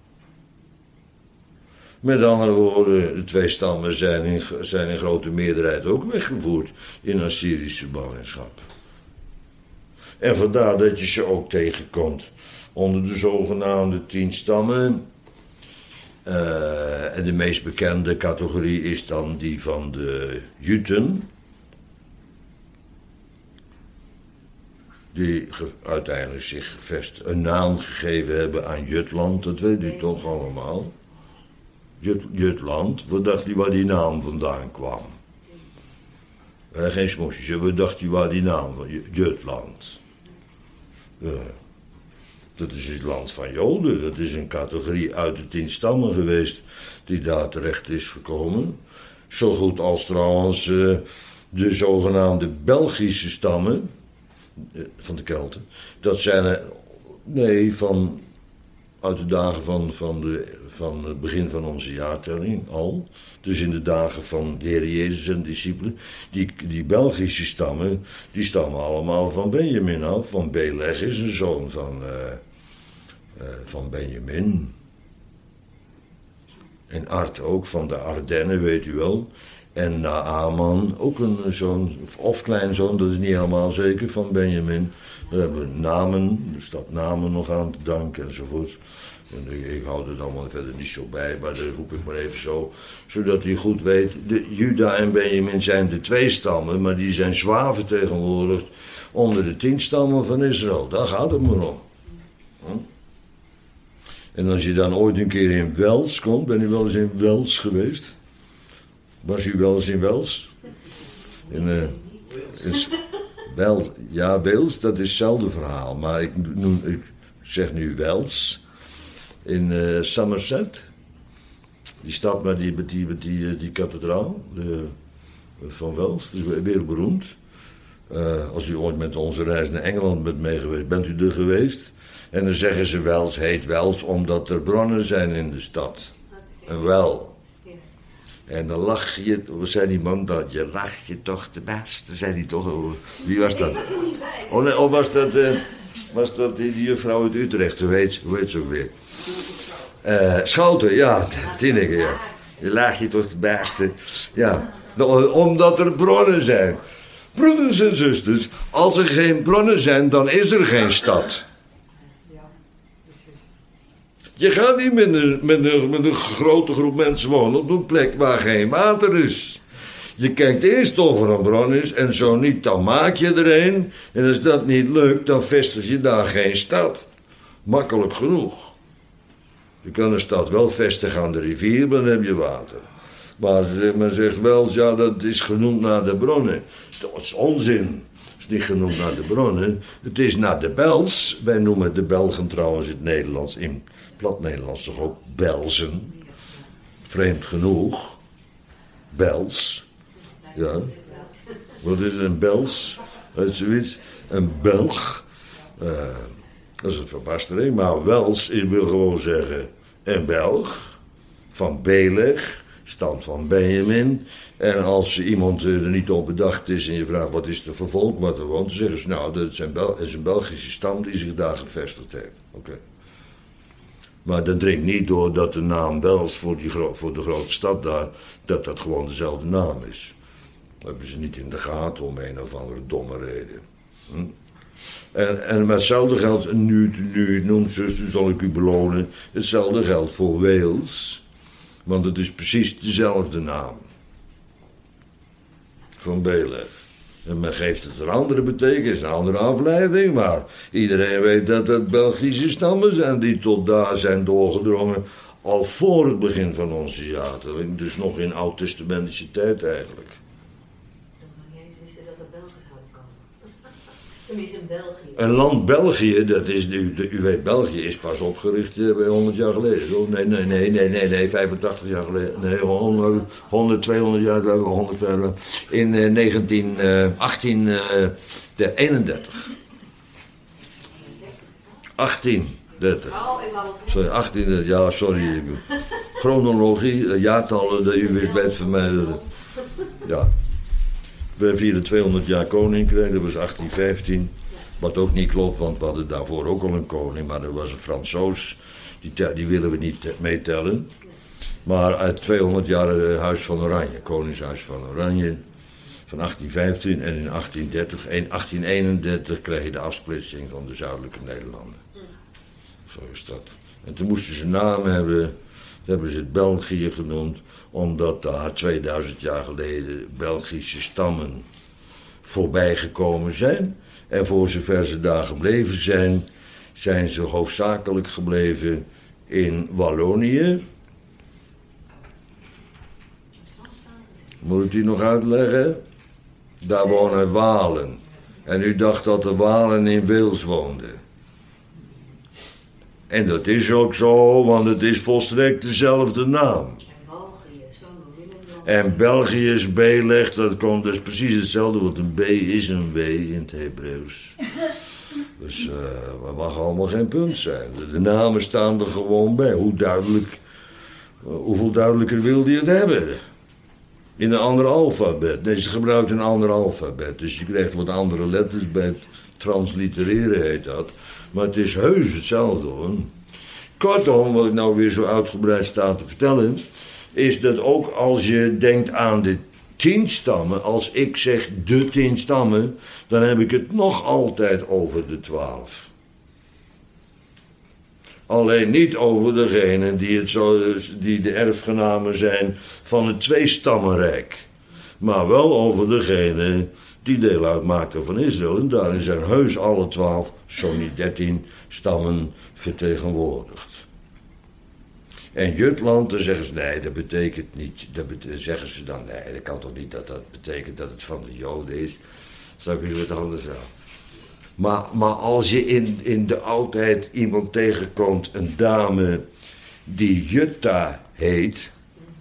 Met andere woorden, de twee stammen zijn in, zijn in grote meerderheid ook weggevoerd in Assyrische ballingschap. En vandaar dat je ze ook tegenkomt onder de zogenaamde tien stammen. Uh, en de meest bekende categorie is dan die van de Juten. die ge- uiteindelijk zich gevest, een naam gegeven hebben aan Jutland, dat weet u toch allemaal. Jut, Jutland, wat dacht u waar die naam vandaan kwam? Eh, geen smoesjes, wat dacht u waar die naam van Jutland? Ja. Dat is het land van Joden, dat is een categorie uit de tien stammen geweest die daar terecht is gekomen. Zo goed als trouwens uh, de zogenaamde Belgische stammen uh, van de Kelten. Dat zijn er, nee, van, uit de dagen van, van, de, van het begin van onze jaartelling al. Dus in de dagen van de Heer Jezus en discipelen. Die, die Belgische stammen, die stammen allemaal van Benjamin af. Van Beleg is een zoon van, uh, uh, van Benjamin. En Art ook, van de Ardennen, weet u wel. En Naaman, ook een zoon, of kleinzoon, dat is niet helemaal zeker, van Benjamin. Daar hebben we namen, er staat namen nog aan te danken enzovoort. En ik, ik hou het allemaal verder niet zo bij, maar dat roep ik maar even zo. Zodat u goed weet, de Juda en Benjamin zijn de twee stammen, maar die zijn zwaar vertegenwoordigd onder de tien stammen van Israël. Daar gaat het maar om. Hm? En als je dan ooit een keer in Wels komt, ben u wel eens in Wels geweest? Was u wel eens in Wels? In, uh, is Wels, ja, Wels, dat is hetzelfde verhaal, maar ik, noem, ik zeg nu Wels. In uh, Somerset, die stad met die, met die, met die, die kathedraal de, van Wels, dat is wereldberoemd. Uh, als u ooit met onze reis naar Engeland bent meegeweest, bent u er geweest? En dan zeggen ze Wels heet Wels omdat er bronnen zijn in de stad. Een wel. En dan lach je, wat zei die man dat? Je lacht je toch te best. Zei die toch, wie was dat? Ik was er niet bij. Oh nee, of was dat, uh, was dat die, die juffrouw uit Utrecht, hoe heet, hoe heet ze ook weer? Uh, Schouten, ja, Tineke, ja. Je lacht je toch te beste. Ja, omdat er bronnen zijn. Broeders en zusters, als er geen bronnen zijn, dan is er geen stad. Je gaat niet met een, met, een, met een grote groep mensen wonen op een plek waar geen water is. Je kijkt eerst of er een bron is en zo niet, dan maak je er een. En als dat niet lukt, dan vestig je daar geen stad. Makkelijk genoeg. Je kan een stad wel vestigen aan de rivier, maar dan heb je water. Maar men zegt wel, ja, dat is genoemd naar de bronnen. Dat is onzin. Het is niet genoemd naar de bronnen. Het is naar de Bels. Wij noemen de Belgen trouwens in het Nederlands, in plat Nederlands toch ook Belzen. Vreemd genoeg. Bels. Ja. Wat is een Bels? Uit zoiets. Een Belg. Uh, dat is een verbastering. Maar Wels wil gewoon zeggen een Belg. Van Beleg. Stand van Benjamin. En als iemand er niet op bedacht is en je vraagt wat is er voor volk wat er woont, dan zeggen ze nou dat is een, Bel- is een Belgische stam die zich daar gevestigd heeft. Oké. Okay. Maar dat dringt niet door dat de naam Wels voor, die gro- voor de grote stad daar, dat dat gewoon dezelfde naam is. Dat hebben ze niet in de gaten om een of andere domme reden. Hm? En, en met hetzelfde geldt, nu, nu u het noemt, zus, nu zal ik u belonen, hetzelfde geldt voor Wales. Want het is precies dezelfde naam. Van Beleg. En men geeft het een andere betekenis, een andere afleiding, maar iedereen weet dat het Belgische stammen zijn die tot daar zijn doorgedrongen al voor het begin van onze jaartelling, dus nog in oud-testamentische tijd eigenlijk. Toen niet wisten dat er Belgen zouden komen. Tenminste in België. Een land België, dat is, u, u weet, België is pas opgericht eh, bij honderd jaar geleden. Toch? Nee, nee, nee, nee, nee, nee, vijfentachtig jaar geleden. Nee, honderd, honderd tweehonderd jaar geleden, honderd in eh, negentien, eh, achttien eenendertig. achttien dertig. Oh, ik wou het Sorry, achttien, ja, sorry. Chronologie, eh, jaartallen, dat u weet, weet van mij. Dat, ja. We vierden tweehonderd jaar koninkrijk, dat was achttien vijftien. Wat ook niet klopt, want we hadden daarvoor ook al een koning, maar dat was een Fransoos. Die, te, die willen we niet meetellen. Maar uit tweehonderd jaar Huis van Oranje, Koningshuis van Oranje, van achttien vijftien. En in achttien dertig, achttien eenendertig kreeg je de afsplitsing van de zuidelijke Nederlanden. Zo is dat. En toen moesten ze een naam hebben, toen hebben ze het België genoemd, omdat daar tweeduizend jaar geleden Belgische stammen voorbijgekomen zijn. En voor zover ze daar gebleven zijn, zijn ze hoofdzakelijk gebleven in Wallonië. Moet ik die nog uitleggen? Daar wonen Walen. En u dacht dat de Walen in Wales woonden. En dat is ook zo, want het is volstrekt dezelfde naam. En België is B-leg, dat komt dus precies hetzelfde, want een B is een W in het Hebreeuws. Dus uh, dat mag allemaal geen punt zijn. De, de namen staan er gewoon bij. Hoe duidelijk, uh, hoeveel duidelijker wilde je het hebben? In een ander alfabet. Nee, ze gebruikt een ander alfabet. Dus je krijgt wat andere letters bij het translitereren, heet dat. Maar het is heus hetzelfde, hoor. Kortom, wat ik nou weer zo uitgebreid sta te vertellen, is dat ook als je denkt aan de tien stammen, als ik zeg de tien stammen, dan heb ik het nog altijd over de twaalf. Alleen niet over degenen die, het zo, die de erfgenamen zijn van het tweestammenrijk. Maar wel over degenen die deel uitmaakten van Israël. En daarin zijn heus alle twaalf, zo niet dertien, stammen vertegenwoordigd. En Jutland, dan zeggen ze, nee, dat betekent niet, dat betekent, zeggen ze dan, nee, dat kan toch niet dat dat betekent dat het van de Joden is. Zou ik u wat anders zeggen. Maar, maar als je in, in de oudheid iemand tegenkomt, een dame die Jutta heet,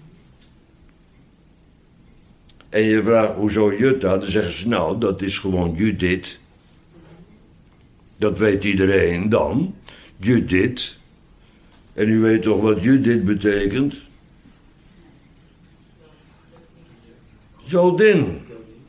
en je vraagt, hoezo Jutta? Dan zeggen ze, nou, dat is gewoon Judith. Dat weet iedereen dan, Judith. En u weet toch wat Judith betekent? Jodin.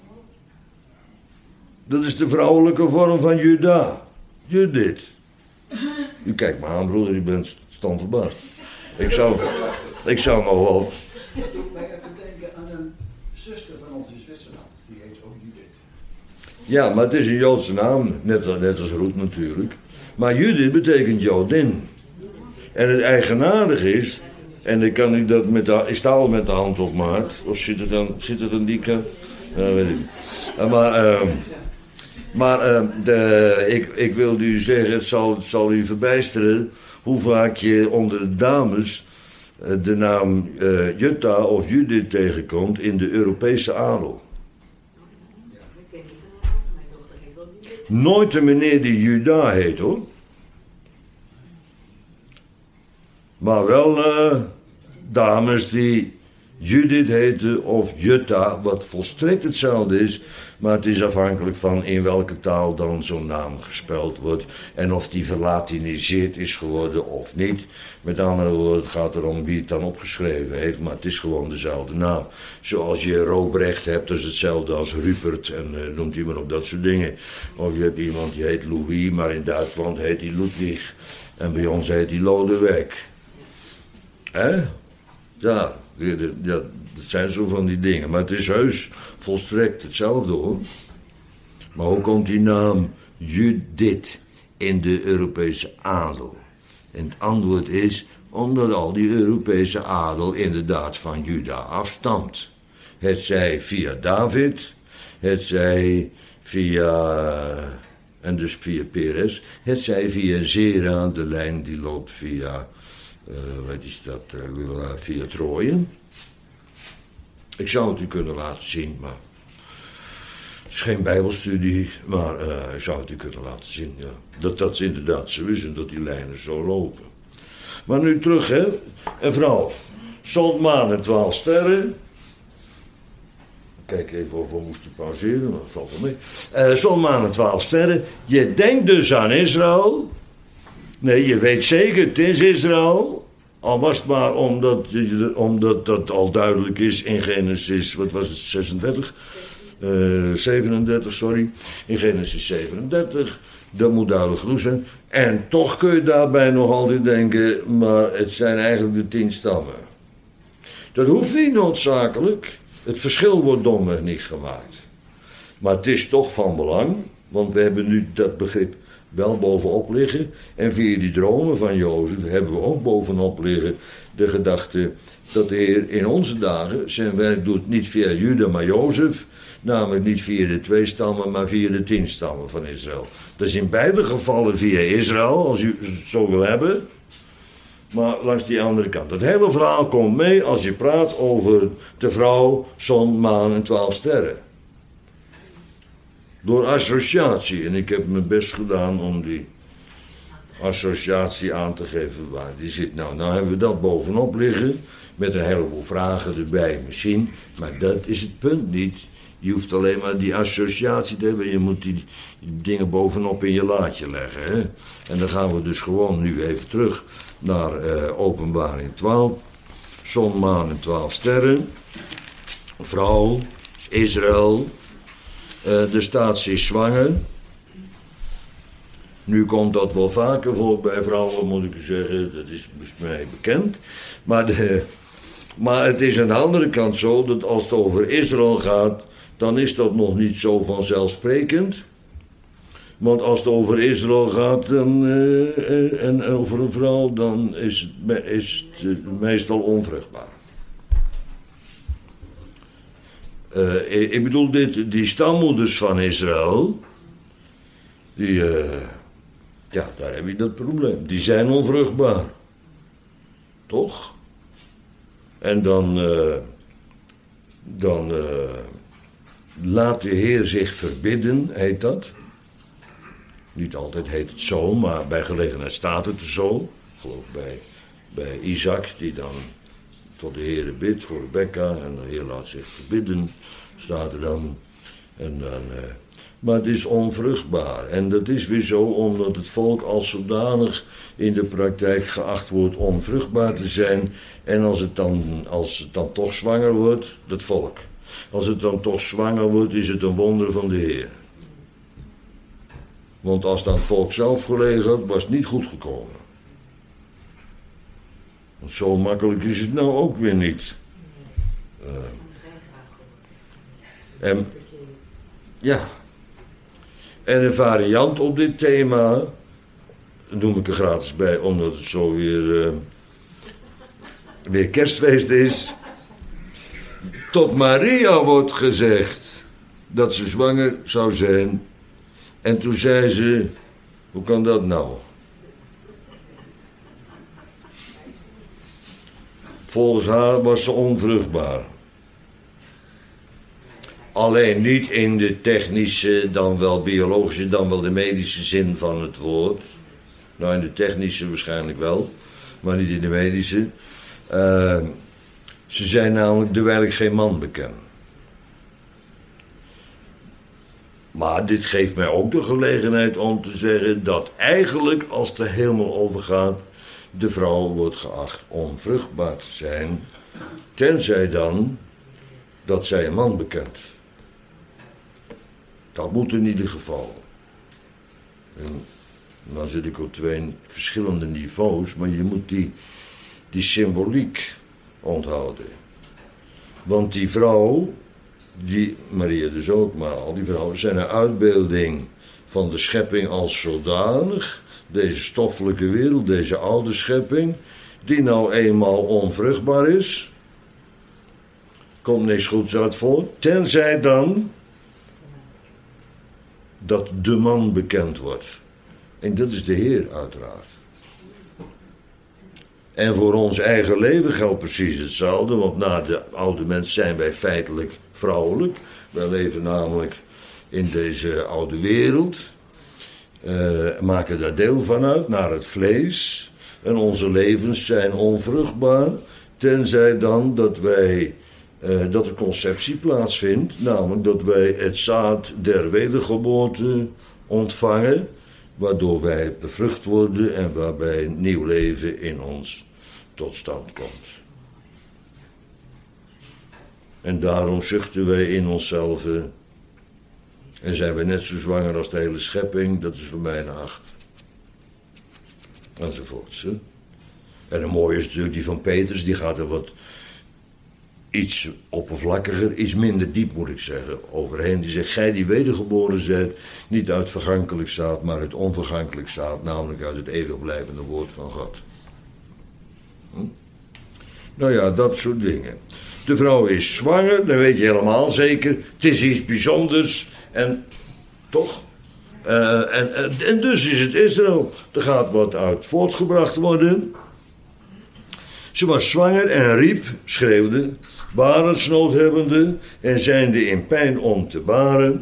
Dat is de vrouwelijke vorm van Juda. Judith. U kijkt me aan, broeder, u bent stom verbaasd. Ik zou, ik zou nog wel... Dat doet mij even denken aan een zuster van ons in Zwitserland. Die heet ook Judith. Ja, maar het is een Joodse naam. Net, net als Ruth natuurlijk. Maar Judith betekent Jodin. En het eigenaardige is, en ik kan u dat met de, ik sta al met de hand op maat, of zit het dan, zit het aan die kant? Ja, weet ik niet. Uh, maar uh, maar uh, de, ik, ik wilde u zeggen, het zal, het zal u verbijsteren hoe vaak je onder de dames uh, de naam uh, Jutta of Judith tegenkomt in de Europese adel. Nooit een meneer die Juda heet, hoor. Maar wel uh, dames die Judith heten of Jutta, wat volstrekt hetzelfde is. Maar het is afhankelijk van in welke taal dan zo'n naam gespeld wordt. En of die verlatiniseerd is geworden of niet. Met andere woorden, het gaat erom wie het dan opgeschreven heeft. Maar het is gewoon dezelfde naam. Zoals je Robrecht hebt, dat is hetzelfde als Rupert. En uh, noemt iemand op dat soort dingen. Of je hebt iemand die heet Louis, maar in Duitsland heet hij Ludwig. En bij ons heet hij Lodewijk. Hè? Ja, ja, dat zijn zo van die dingen. Maar het is heus volstrekt hetzelfde, hoor. Maar hoe komt die naam Judith in de Europese adel? En het antwoord is omdat al die Europese adel inderdaad van Juda afstamt. Het zij via David, het zij via, en dus via Peres, het zij via Zera, de lijn die loopt via... Uh, wat is dat, uh, via Troje. Ik zou het u kunnen laten zien, maar het is geen bijbelstudie, maar uh, ik zou het u kunnen laten zien, ja. Dat dat inderdaad zo is en dat die lijnen zo lopen. Maar nu terug, hè. En vrouw, zon, maan en twaalf sterren. Kijk even of we moesten pauzeren, maar dat valt wel mee. Uh, zon, maan en twaalf sterren. Je denkt dus aan Israël. Nee, je weet zeker, het is Israël. Al was het maar omdat, omdat dat al duidelijk is in Genesis, wat was het, zesendertig? Uh, zevenendertig, sorry. In Genesis zevenendertig. Dat moet duidelijk genoeg zijn. En toch kun je daarbij nog altijd denken, maar het zijn eigenlijk de tien stammen. Dat hoeft niet noodzakelijk. Het verschil wordt domweg niet gemaakt. Maar het is toch van belang, want we hebben nu dat begrip wel bovenop liggen. En via die dromen van Jozef hebben we ook bovenop liggen de gedachte dat de Heer in onze dagen zijn werk doet niet via Juda maar Jozef. Namelijk niet via de twee stammen, maar via de tien stammen van Israël. Dat is in beide gevallen via Israël, als u het zo wil hebben. Maar langs die andere kant. Het hele verhaal komt mee als je praat over de vrouw, zon, maan en twaalf sterren. Door associatie. En ik heb mijn best gedaan om die associatie aan te geven waar die zit. Nou, nou hebben we dat bovenop liggen. Met een heleboel vragen erbij misschien. Maar dat is het punt niet. Je hoeft alleen maar die associatie te hebben. Je moet die, die dingen bovenop in je laadje leggen. Hè? En dan gaan we dus gewoon nu even terug naar uh, Openbaring twaalf. Zon, maan en twaalf sterren. Vrouw, Israël. Uh, de staat is zwanger. Nu komt dat wel vaker voor bij vrouwen, moet ik zeggen. Dat is mij bekend. Maar, de, maar het is aan de andere kant zo dat als het over Israël gaat, dan is dat nog niet zo vanzelfsprekend. Want als het over Israël gaat dan, uh, en over een vrouw, dan is het, is het meestal onvruchtbaar. Uh, ik bedoel, dit, die stammoeders van Israël, die, uh, ja, daar heb je dat probleem. Die zijn onvruchtbaar. Toch? En dan, uh, dan uh, laat de Heer zich verbidden, heet dat. Niet altijd heet het zo, maar bij gelegenheid staat het zo. Ik geloof bij, bij Isaac, die dan tot de Heer bidt voor Rebecca. En de Heer laat zich verbidden, staat er dan. En dan uh, maar het is onvruchtbaar. En dat is weer zo omdat het volk als zodanig in de praktijk geacht wordt onvruchtbaar te zijn. En als het dan, als het dan toch zwanger wordt, dat volk. Als het dan toch zwanger wordt, is het een wonder van de Heer. Want als het aan het volk zelf gelegen had, was het niet goed gekomen. Want zo makkelijk is het nou ook weer niet. Uh, en, ja. En een variant op dit thema, noem ik er gratis bij, omdat het zo weer, uh, weer kerstfeest is. Tot Maria wordt gezegd dat ze zwanger zou zijn. En toen zei ze, hoe kan dat nou? Volgens haar was ze onvruchtbaar. Alleen niet in de technische, dan wel biologische, dan wel de medische zin van het woord. Nou, in de technische waarschijnlijk wel, maar niet in de medische. Uh, ze zei namelijk, terwijl ik geen man beken. Maar dit geeft mij ook de gelegenheid om te zeggen dat eigenlijk, als het er helemaal over gaat, de vrouw wordt geacht onvruchtbaar te zijn, tenzij dan dat zij een man bekent. Dat moet in ieder geval. En dan zit ik op twee verschillende niveaus, maar je moet die, die symboliek onthouden. Want die vrouw, die, Maria dus ook, maar al die vrouwen zijn een uitbeelding van de schepping als zodanig. Deze stoffelijke wereld, deze oude schepping, die nou eenmaal onvruchtbaar is. Komt niks goeds uit voor, tenzij dan dat de man bekend wordt. En dat is de Heer uiteraard. En voor ons eigen leven geldt precies hetzelfde, want na de oude mens zijn wij feitelijk vrouwelijk. Wij leven namelijk in deze oude wereld, uh, maken daar deel van uit, naar het vlees. En onze levens zijn onvruchtbaar, tenzij dan dat wij, uh, dat de conceptie plaatsvindt, namelijk dat wij het zaad der wedergeboorte ontvangen, waardoor wij bevrucht worden en waarbij nieuw leven in ons tot stand komt. En daarom zuchten wij in onszelf en zijn wij net zo zwanger als de hele schepping, dat is voor mij een acht. Enzovoorts. Hè? En een mooie stuk die van Petrus, die gaat er wat iets oppervlakkiger, iets minder diep moet ik zeggen, overheen. Die zegt, gij die wedergeboren zijt, niet uit vergankelijk zaad, maar uit onvergankelijk zaad, namelijk uit het eeuwig blijvende woord van God. Hm? Nou ja, dat soort dingen. De vrouw is zwanger, dan weet je helemaal zeker. Het is iets bijzonders. En toch? Uh, en, en, en dus is het Israël. Er gaat wat uit voortgebracht worden. Ze was zwanger en riep, schreeuwde, barensnood hebbende en zijnde in pijn om te baren.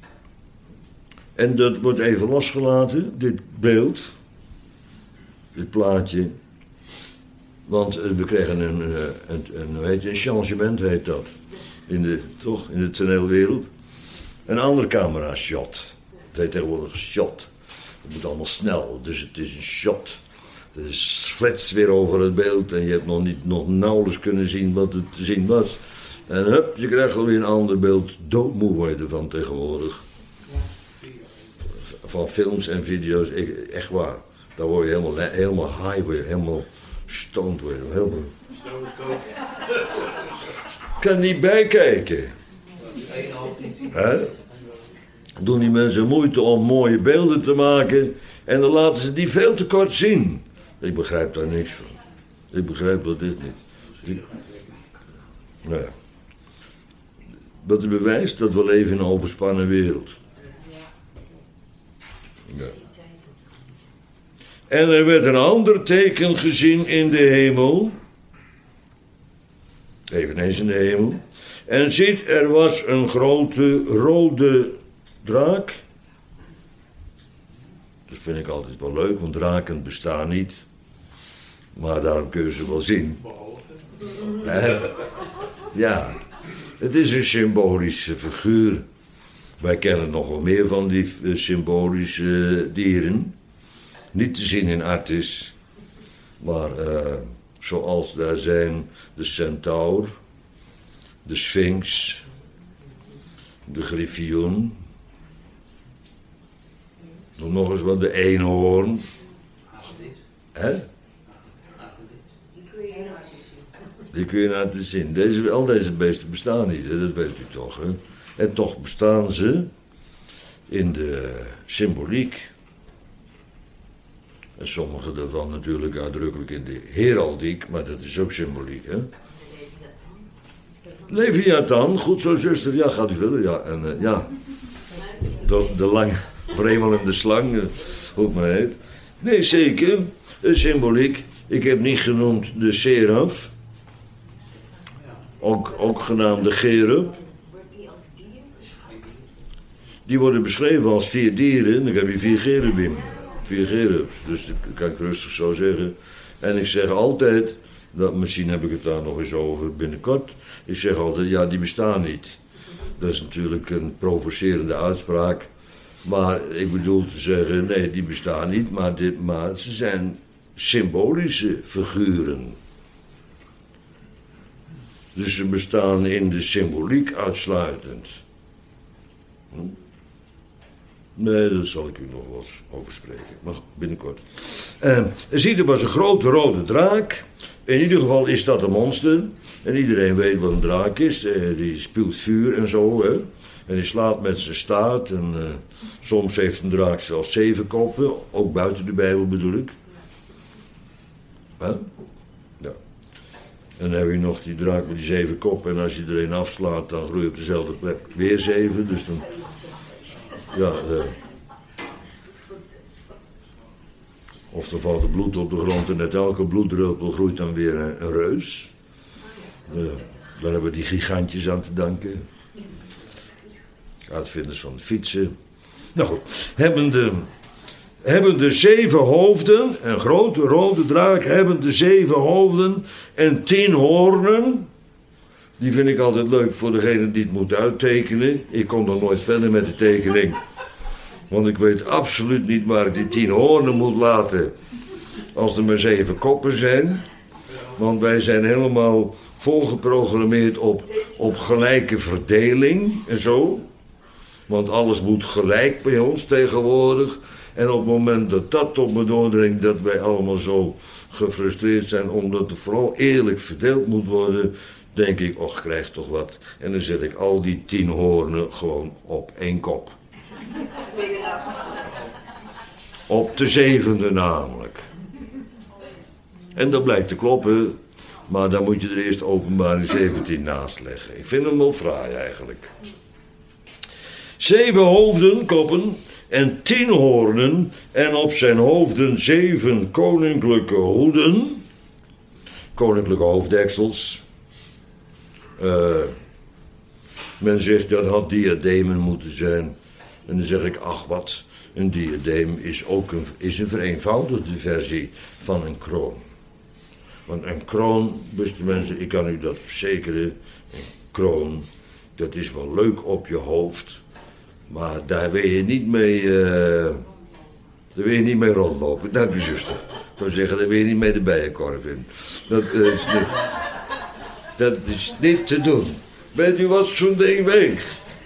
En dat wordt even losgelaten, dit beeld, dit plaatje. Want uh, we kregen een, een, een, een, weet je, een changement, heet dat, in de, toch, in de toneelwereld. Een andere camera shot. Het heet tegenwoordig shot. Het moet allemaal snel, dus het is een shot. Het flitst weer over het beeld en je hebt nog, niet, nog nauwelijks kunnen zien wat het te zien was. En hup, je krijgt alweer een ander beeld. Doodmoe word je ervan tegenwoordig. Van films en video's, echt waar. Daar word je helemaal, helemaal high, word je helemaal stoned. Word je helemaal... Ik kan niet bijkijken. Hè? Doen die mensen moeite om mooie beelden te maken en dan laten ze die veel te kort zien. Ik begrijp daar niks van. Ik begrijp dat dit niet. Die... Nou ja. Wat het bewijst dat we leven in een overspannen wereld. Ja. En er werd een ander teken gezien in de hemel. Eveneens in de hemel. En ziet, er was een grote rode draak. Dat vind ik altijd wel leuk, want draken bestaan niet. Maar daarom kun je ze wel zien. He? Ja, het is een symbolische figuur. Wij kennen nog wel meer van die symbolische dieren. Niet te zien in Artis. Maar uh, zoals daar zijn de centaur, de sphinx, de griffioen. Doe nog eens wat, de eenhoorn. Hè? Die kun je naar te zien. Deze, al deze beesten bestaan niet, hè? Dat weet u toch. Hè? En toch bestaan ze in de symboliek. En sommige daarvan natuurlijk uitdrukkelijk in de heraldiek, maar dat is ook symboliek. Hè? Leviathan, goed zo zuster, ja, gaat u verder. Ja, en uh, ja, de, de lang... vremelende slang, hoe het maar heet. Nee, zeker, een symboliek. Ik heb niet genoemd de seraf. Ook, ook genaamd de cherub. Die worden beschreven als vier dieren. Dan heb je vier cherubim. Vier cherubs. Dus dat kan ik rustig zo zeggen. En ik zeg altijd, dat, misschien heb ik het daar nog eens over binnenkort. Ik zeg altijd, ja, die bestaan niet. Dat is natuurlijk een provocerende uitspraak. Maar ik bedoel te zeggen, nee, die bestaan niet, maar, dit, maar ze zijn symbolische figuren. Dus ze bestaan in de symboliek uitsluitend. Hm? Nee, daar zal ik u nog wel eens over spreken, maar binnenkort. Uh, er ziet er was een grote rode draak. In ieder geval is dat een monster. En iedereen weet wat een draak is. Uh, die spuwt vuur en zo, hè. En die slaat met zijn staart. En uh, soms heeft een draak zelfs zeven koppen. Ook buiten de Bijbel bedoel ik. Huh? Ja. En dan heb je nog die draak met die zeven koppen. En als je er een afslaat, dan groeit op dezelfde plek weer zeven. Dus dan... Ja, uh, of er valt er bloed op de grond en uit elke bloeddruppel groeit dan weer een, een reus. Uh, daar hebben we die gigantjes aan te danken. Uitvinders van de fietsen. Nou goed, hebben de, hebben de zeven hoofden, een grote rode draak, hebben de zeven hoofden en tien hoornen. Die vind ik altijd leuk voor degene die het moet uittekenen. Ik kom dan nooit verder met de tekening. Want ik weet absoluut niet waar ik die tien hoornen moet laten. Als er maar zeven koppen zijn. Want wij zijn helemaal volgeprogrammeerd op, op gelijke verdeling en zo. Want alles moet gelijk bij ons tegenwoordig. En op het moment dat dat tot me doordringt, dat wij allemaal zo gefrustreerd zijn, omdat er vooral eerlijk verdeeld moet worden, denk ik, och, krijg toch wat. En dan zet ik al die tien hoornen gewoon op één kop. Op de zevende namelijk. En dat blijkt te kloppen. Maar dan moet je er eerst Openbaring zeventien naast leggen. Ik vind hem wel fraai eigenlijk. Zeven hoofden, koppen en tien hoornen en op zijn hoofden zeven koninklijke hoeden. Koninklijke hoofddeksels. Uh, men zegt dat had diademen moeten zijn. En dan zeg ik, ach wat, een diadeem is ook een, is een vereenvoudigde versie van een kroon. Want een kroon, beste mensen, ik kan u dat verzekeren, een kroon, dat is wel leuk op je hoofd, maar daar wil je niet mee, uh, daar wil je niet mee rondlopen. Dank u, zuster. Ik zou zeggen, daar wil je niet mee de bijenkorf in. Dat, uh, is, niet, dat is niet te doen. Weet u wat zo'n ding weegt?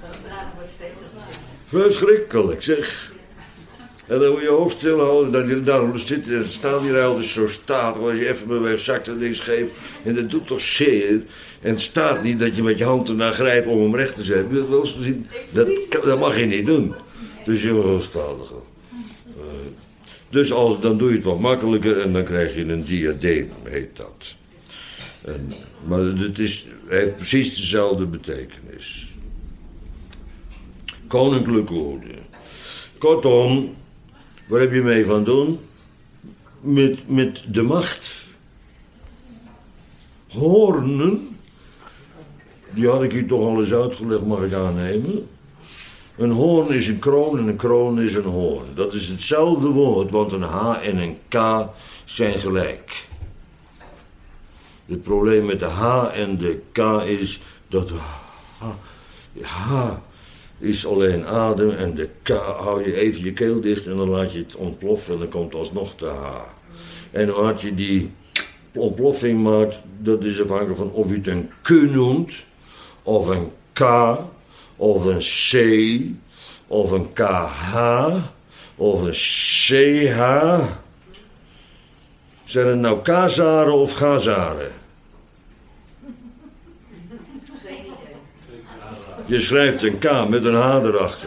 Verschrikkelijk, zeg. En dan moet je hoofd stil houden. Daarom zit, staan die ruil dus zo staat. Als je even beweegt, zakt dat ding scheef. En dat doet toch zeer. En het staat niet dat je met je hand ernaar grijpt om hem recht te zetten. Heb je dat wel eens gezien? Dat, dat mag je niet doen. Dus je moet wel stadiger. Uh, dus als, dan doe je het wat makkelijker en dan krijg je een diadeem, heet dat. En, maar het is, heeft precies dezelfde betekenis. Koninklijke hoeden. Kortom, waar heb je mee van doen? Met, met de macht. Hoornen, die had ik u toch al eens uitgelegd, mag ik aannemen. Een hoorn is een kroon en een kroon is een hoorn. Dat is hetzelfde woord, want een H en een K zijn gelijk. Het probleem met de H en de K is dat de H, de H is alleen adem en de K hou je even je keel dicht en dan laat je het ontploffen en dan komt alsnog de H. En hoe hard je die ontploffing maakt, dat is afhankelijk van of je het een Q noemt, of een K, of een C, of een K H, of een C H. Zijn het nou Kazaren of Gazaren? Je schrijft een K met een H erachter.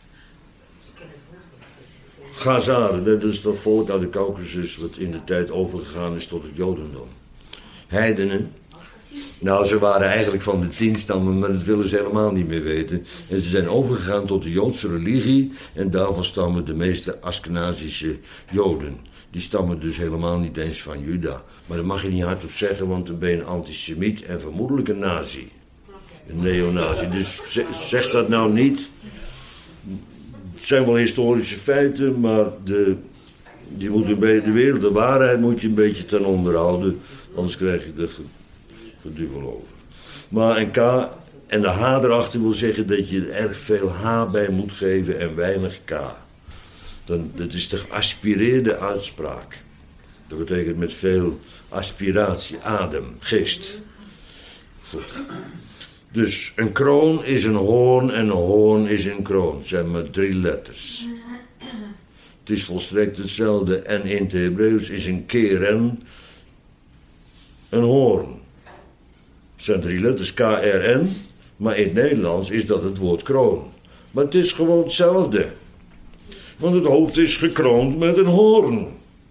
Gazaren, dat is dat volk uit de Caucasus wat in de tijd overgegaan is tot het Jodendom. Heidenen. Nou, ze waren eigenlijk van de tien stammen, maar dat willen ze helemaal niet meer weten. En ze zijn overgegaan tot de Joodse religie en daarvan stammen de meeste Askenazische Joden. Die stammen dus helemaal niet eens van Juda. Maar dat mag je niet hardop zeggen, want dan ben je een antisemiet en vermoedelijk een nazi. Een neonazi. Dus zeg dat nou niet. Het zijn wel historische feiten, maar de, die moet een beetje, de wereld, de waarheid moet je een beetje ten onder houden. Anders krijg je er geduwel over. Maar een K en de H erachter wil zeggen dat je er erg veel H bij moet geven en weinig K. Dan, dat is de geaspireerde uitspraak. Dat betekent met veel aspiratie, adem, geest. Goed. Dus een kroon is een hoorn en een hoorn is een kroon. Het zijn maar drie letters. Het is volstrekt hetzelfde. En in het Hebreeuws is een keren een hoorn. Het zijn drie letters, K R N. Maar in het Nederlands is dat het woord kroon. Maar het is gewoon hetzelfde. Want het hoofd is gekroond met een hoorn.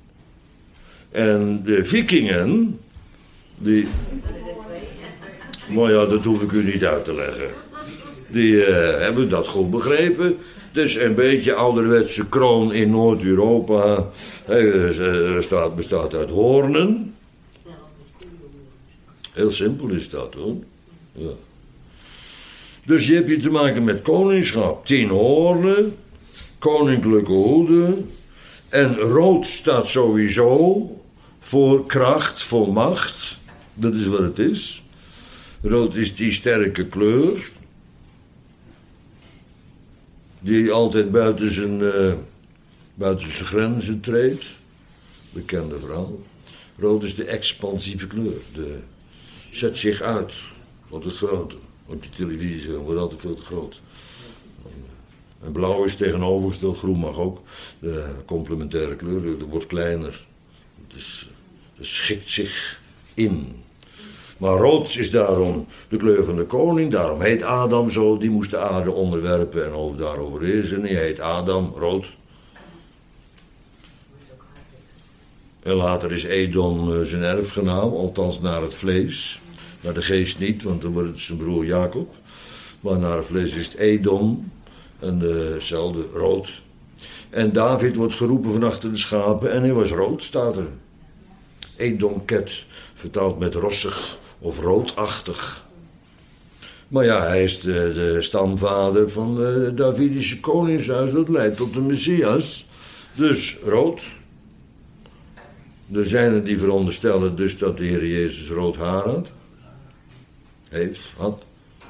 En de vikingen, die... Maar ja, dat hoef ik u niet uit te leggen. Die uh, hebben dat goed begrepen. Dus een beetje ouderwetse kroon in Noord-Europa. Uh, staat, bestaat uit hoornen. Heel simpel is dat, hoor. Ja. Dus je hebt hier te maken met koningschap. Tien hoornen. Koninklijke hoeden. En rood staat sowieso voor kracht, voor macht. Dat is wat het is. Rood is die sterke kleur. Die altijd buiten zijn, uh, buiten zijn grenzen treedt. Bekende verhaal. Rood is de expansieve kleur. De, zet zich uit. Wat het grote. Op je televisie wordt altijd veel te groot. En blauw is tegenovergesteld, groen mag ook. De complementaire kleur, dat wordt kleiner. Dus het schikt zich in. Maar rood is daarom de kleur van de koning. Daarom heet Adam zo. Die moest de aarde onderwerpen en over daarover heersen. En hij heet Adam, rood. En later is Edom uh, zijn erfgenaam, althans naar het vlees. Naar de geest niet, want dan wordt het zijn broer Jacob. Maar naar het vlees is het Edom. En dezelfde uh, rood. En David wordt geroepen van achter de schapen en hij was rood, staat er. Edomket, vertaald met rossig of roodachtig. Maar ja, hij is de, de stamvader van het Davidische koningshuis, dat leidt tot de Messias. Dus rood. Er zijn er die veronderstellen dus dat de Heer Jezus rood haar had. Heeft, had.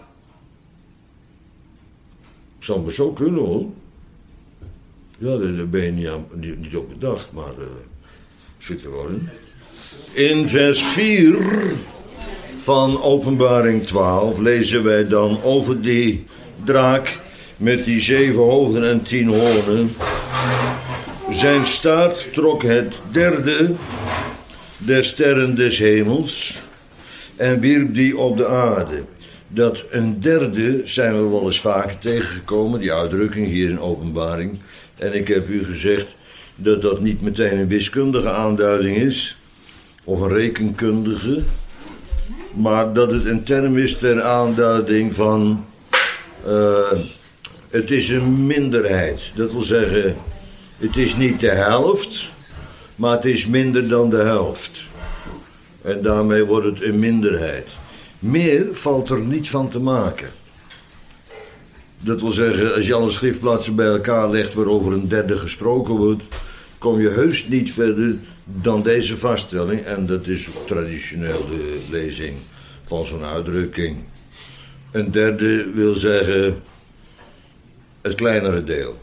Zou maar zo kunnen hoor. Ja, daar ben je niet, aan, niet, niet op bedacht, maar uh, zit er wel in. In vers vier van Openbaring twaalf lezen wij dan over die draak met die zeven hoofden en tien hoornen. Zijn staart trok het derde der sterren des hemels en wierp die op de aarde. Dat een derde zijn we wel eens vaker tegengekomen, die uitdrukking hier in Openbaring. En ik heb u gezegd dat dat niet meteen een wiskundige aanduiding is, of een rekenkundige, maar dat het een term is ter aanduiding van, uh, het is een minderheid. Dat wil zeggen, het is niet de helft, maar het is minder dan de helft. En daarmee wordt het een minderheid. Meer valt er niet van te maken. Dat wil zeggen, als je alle schriftplaatsen bij elkaar legt waarover een derde gesproken wordt, kom je heus niet verder dan deze vaststelling. En dat is traditioneel de lezing van zo'n uitdrukking. Een derde wil zeggen het kleinere deel.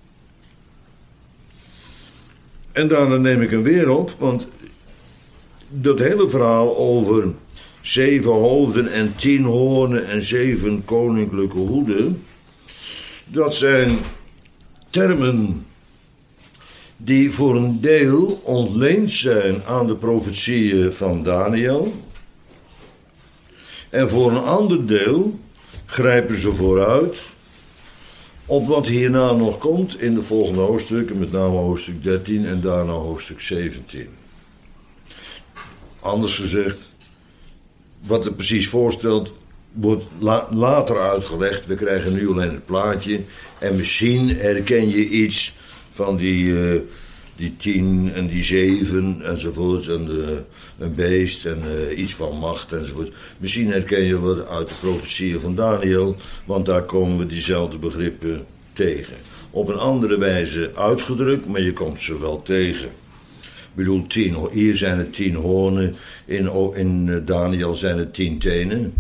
En daarna neem ik hem weer op, want dat hele verhaal over zeven hoofden en tien hoornen en zeven koninklijke hoeden, dat zijn termen die voor een deel ontleend zijn aan de profetieën van Daniel. En voor een ander deel grijpen ze vooruit op wat hierna nog komt in de volgende hoofdstukken, met name hoofdstuk dertien en daarna hoofdstuk zeventien. Anders gezegd, wat het precies voorstelt, wordt la- later uitgelegd. We krijgen nu alleen het plaatje. En misschien herken je iets van die, uh, die tien en die zeven enzovoort. En de, een beest en uh, iets van macht enzovoort. Misschien herken je wat uit de profetieën van Daniel. Want daar komen we diezelfde begrippen tegen. Op een andere wijze uitgedrukt, maar je komt ze wel tegen. Ik bedoel, tien, hier zijn het tien hoornen, in, in Daniel zijn het tien tenen.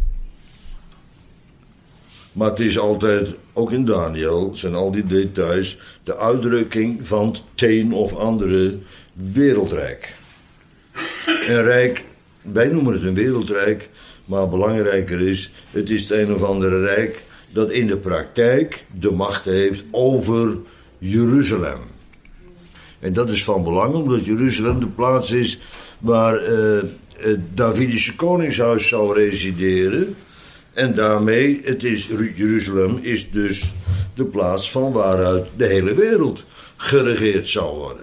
Maar het is altijd, ook in Daniel, zijn al die details, de uitdrukking van het een of andere wereldrijk. Een rijk, wij noemen het een wereldrijk, maar belangrijker is, het is het een of andere rijk dat in de praktijk de macht heeft over Jeruzalem. En dat is van belang, omdat Jeruzalem de plaats is waar uh, het Davidische koningshuis zou resideren. En daarmee, het is, Jeruzalem is dus de plaats van waaruit de hele wereld geregeerd zou worden.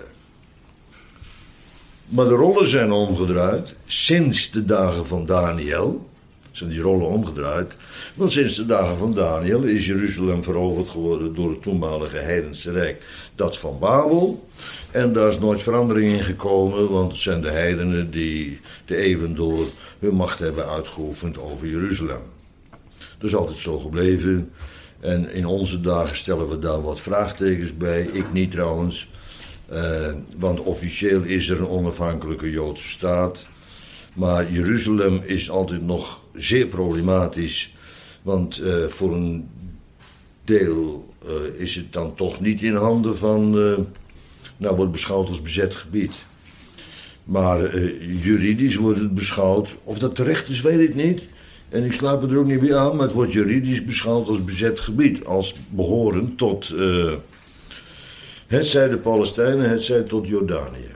Maar de rollen zijn omgedraaid sinds de dagen van Daniel. Zijn die rollen omgedraaid. Want sinds de dagen van Daniel is Jeruzalem veroverd geworden door het toenmalige heidense rijk, dat van Babel. En daar is nooit verandering in gekomen, want het zijn de heidenen die de eeuwen door hun macht hebben uitgeoefend over Jeruzalem. Dat is altijd zo gebleven. En in onze dagen stellen we daar wat vraagtekens bij. Ik niet trouwens. Uh, want officieel is er een onafhankelijke Joodse staat. Maar Jeruzalem is altijd nog zeer problematisch. Want uh, voor een deel uh, is het dan toch niet in handen van, Uh, nou, wordt beschouwd als bezet gebied. Maar uh, juridisch wordt het beschouwd. Of dat terecht is, weet ik niet. En ik slaap er ook niet bij aan, maar het wordt juridisch beschouwd als bezet gebied. Als behorend tot, uh, hetzij de Palestijnen, hetzij tot Jordanië.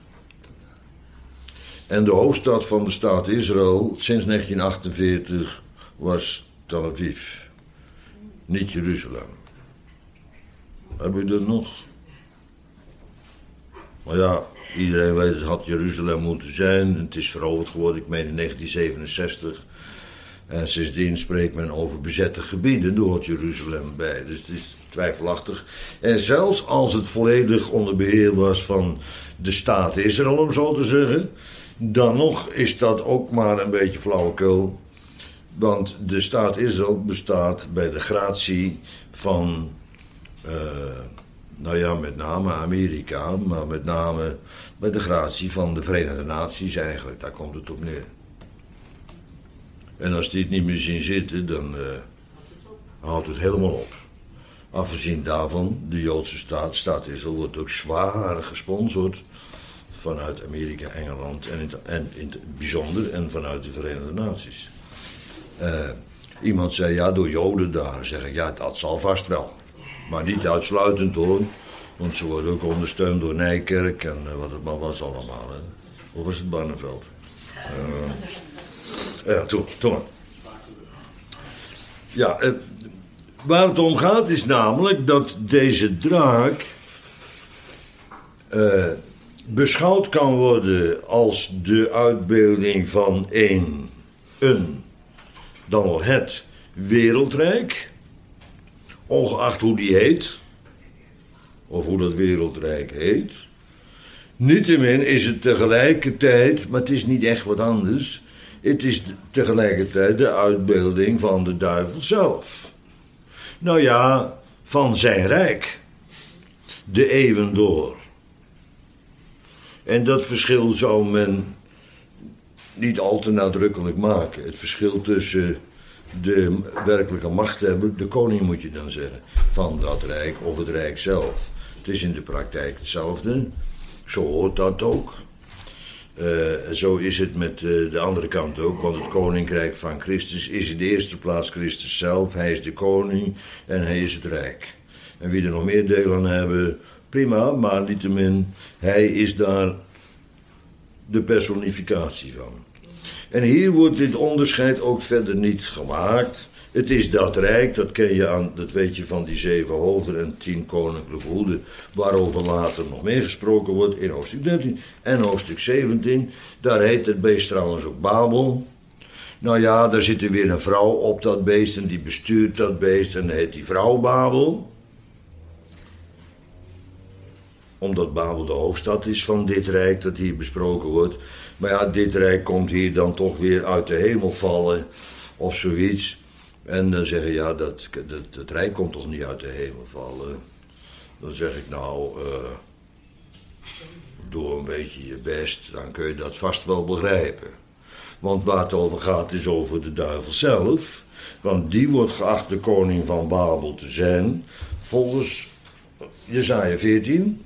En de hoofdstad van de staat Israël sinds negentien achtenveertig was Tel Aviv. Niet Jeruzalem. Hebben we dat nog? Maar ja, iedereen weet het had Jeruzalem moeten zijn. Het is veroverd geworden, ik meen in negentien zevenenzestig. En sindsdien spreekt men over bezette gebieden, daar hoort Jeruzalem bij. Dus het is twijfelachtig. En zelfs als het volledig onder beheer was van de staat Israël, om zo te zeggen, dan nog is dat ook maar een beetje flauwekul. Want de staat Israël bestaat bij de gratie van, uh, nou ja, met name Amerika, maar met name bij de gratie van de Verenigde Naties eigenlijk. Daar komt het op neer. En als die het niet meer zien zitten, dan uh, houdt het helemaal op. Afgezien daarvan, de Joodse staat, staat Israël, wordt ook zwaar gesponsord vanuit Amerika, Engeland en in, en in het bijzonder en vanuit de Verenigde Naties. Uh, iemand zei, ja, door Joden daar. Zeg ik, ja, dat zal vast wel. Maar niet uitsluitend hoor. Want ze worden ook ondersteund door Nijkerk en uh, wat het maar was allemaal. Hè. Of was het Barneveld? Uh, ja, toen, toen. Ja, uh, waar het om gaat is namelijk dat deze draak uh, beschouwd kan worden als de uitbeelding van een, een, dan wel het wereldrijk, ongeacht hoe die heet, of hoe dat wereldrijk heet. Niettemin is het tegelijkertijd, maar het is niet echt wat anders, het is tegelijkertijd de uitbeelding van de duivel zelf. Nou ja, van zijn rijk, de eeuwen door. En dat verschil zou men niet al te nadrukkelijk maken. Het verschil tussen de werkelijke machthebber, de koning moet je dan zeggen, van dat rijk of het rijk zelf. Het is in de praktijk hetzelfde. Zo hoort dat ook. Uh, zo is het met uh, de andere kant ook, want het koninkrijk van Christus is in de eerste plaats Christus zelf. Hij is de koning en hij is het rijk. En wie er nog meer deel aan hebben, prima, maar niettemin, hij is daar de personificatie van. En hier wordt dit onderscheid ook verder niet gemaakt. Het is dat rijk, dat ken je aan, dat weet je van die zeven hoofden en tien koninklijke hoeden, waarover later nog meer gesproken wordt in hoofdstuk dertien en hoofdstuk zeventien. Daar heet het beest trouwens ook Babel. Nou ja, daar zit er weer een vrouw op dat beest en die bestuurt dat beest en dan heet die vrouw Babel. Omdat Babel de hoofdstad is van dit rijk dat hier besproken wordt. Maar ja, dit rijk komt hier dan toch weer uit de hemel vallen of zoiets. En dan zeggen, ja, dat, dat, dat rijk komt toch niet uit de hemel vallen. Dan zeg ik, nou, uh, doe een beetje je best, dan kun je dat vast wel begrijpen. Want waar het over gaat is over de duivel zelf. Want die wordt geacht de koning van Babel te zijn, volgens Jesaja veertien.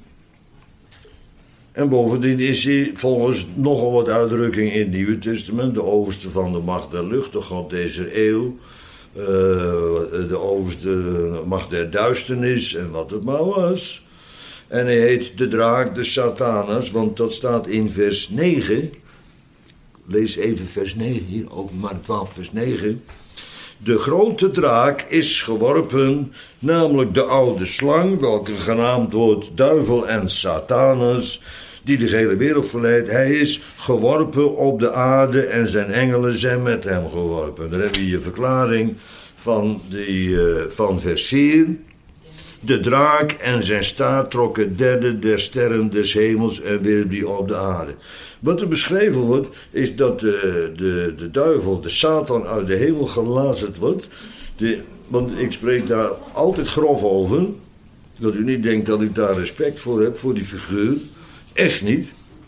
En bovendien is hij volgens nogal wat uitdrukkingen in het Nieuwe Testament de overste van de macht der lucht, de god deze eeuw. Uh, de overste macht der duisternis en wat het maar was. En hij heet de draak, de Satanas, want dat staat in vers negen. Lees even vers negen hier, Openbaring twaalf vers negen. De grote draak is geworpen, namelijk de oude slang, welke genaamd wordt duivel en Satanas, die de hele wereld verleidt. Hij is geworpen op de aarde en zijn engelen zijn met hem geworpen. Daar heb je je verklaring van, die, uh, van vers vier. De draak en zijn staart trokken het derde der sterren des hemels en wierp die op de aarde. Wat er beschreven wordt, is dat de, de, de duivel, de Satan, uit de hemel gelazerd wordt. De, want ik spreek daar altijd grof over. Dat u niet denkt dat ik daar respect voor heb, voor die figuur. Echt niet.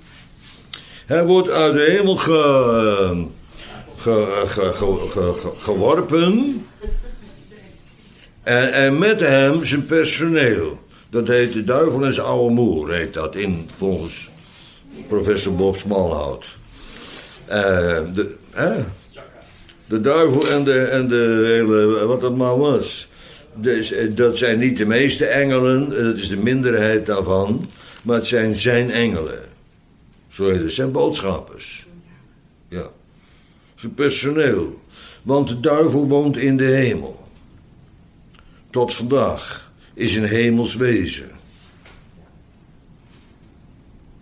Hij wordt uit de hemel ge, ge, ge, ge, ge, ge, geworpen. En, en met hem zijn personeel. Dat heet de duivel en zijn oude moer, heet dat in, volgens professor Bob Smalhout. Uh, de, eh? de duivel en de, en de hele, wat het maar was. Dus, dat zijn niet de meeste engelen, dat is de minderheid daarvan. Maar het zijn zijn engelen. Zo heet het, zijn boodschappers. Ja. Zijn personeel. Want de duivel woont in de hemel. Tot vandaag is een hemels wezen.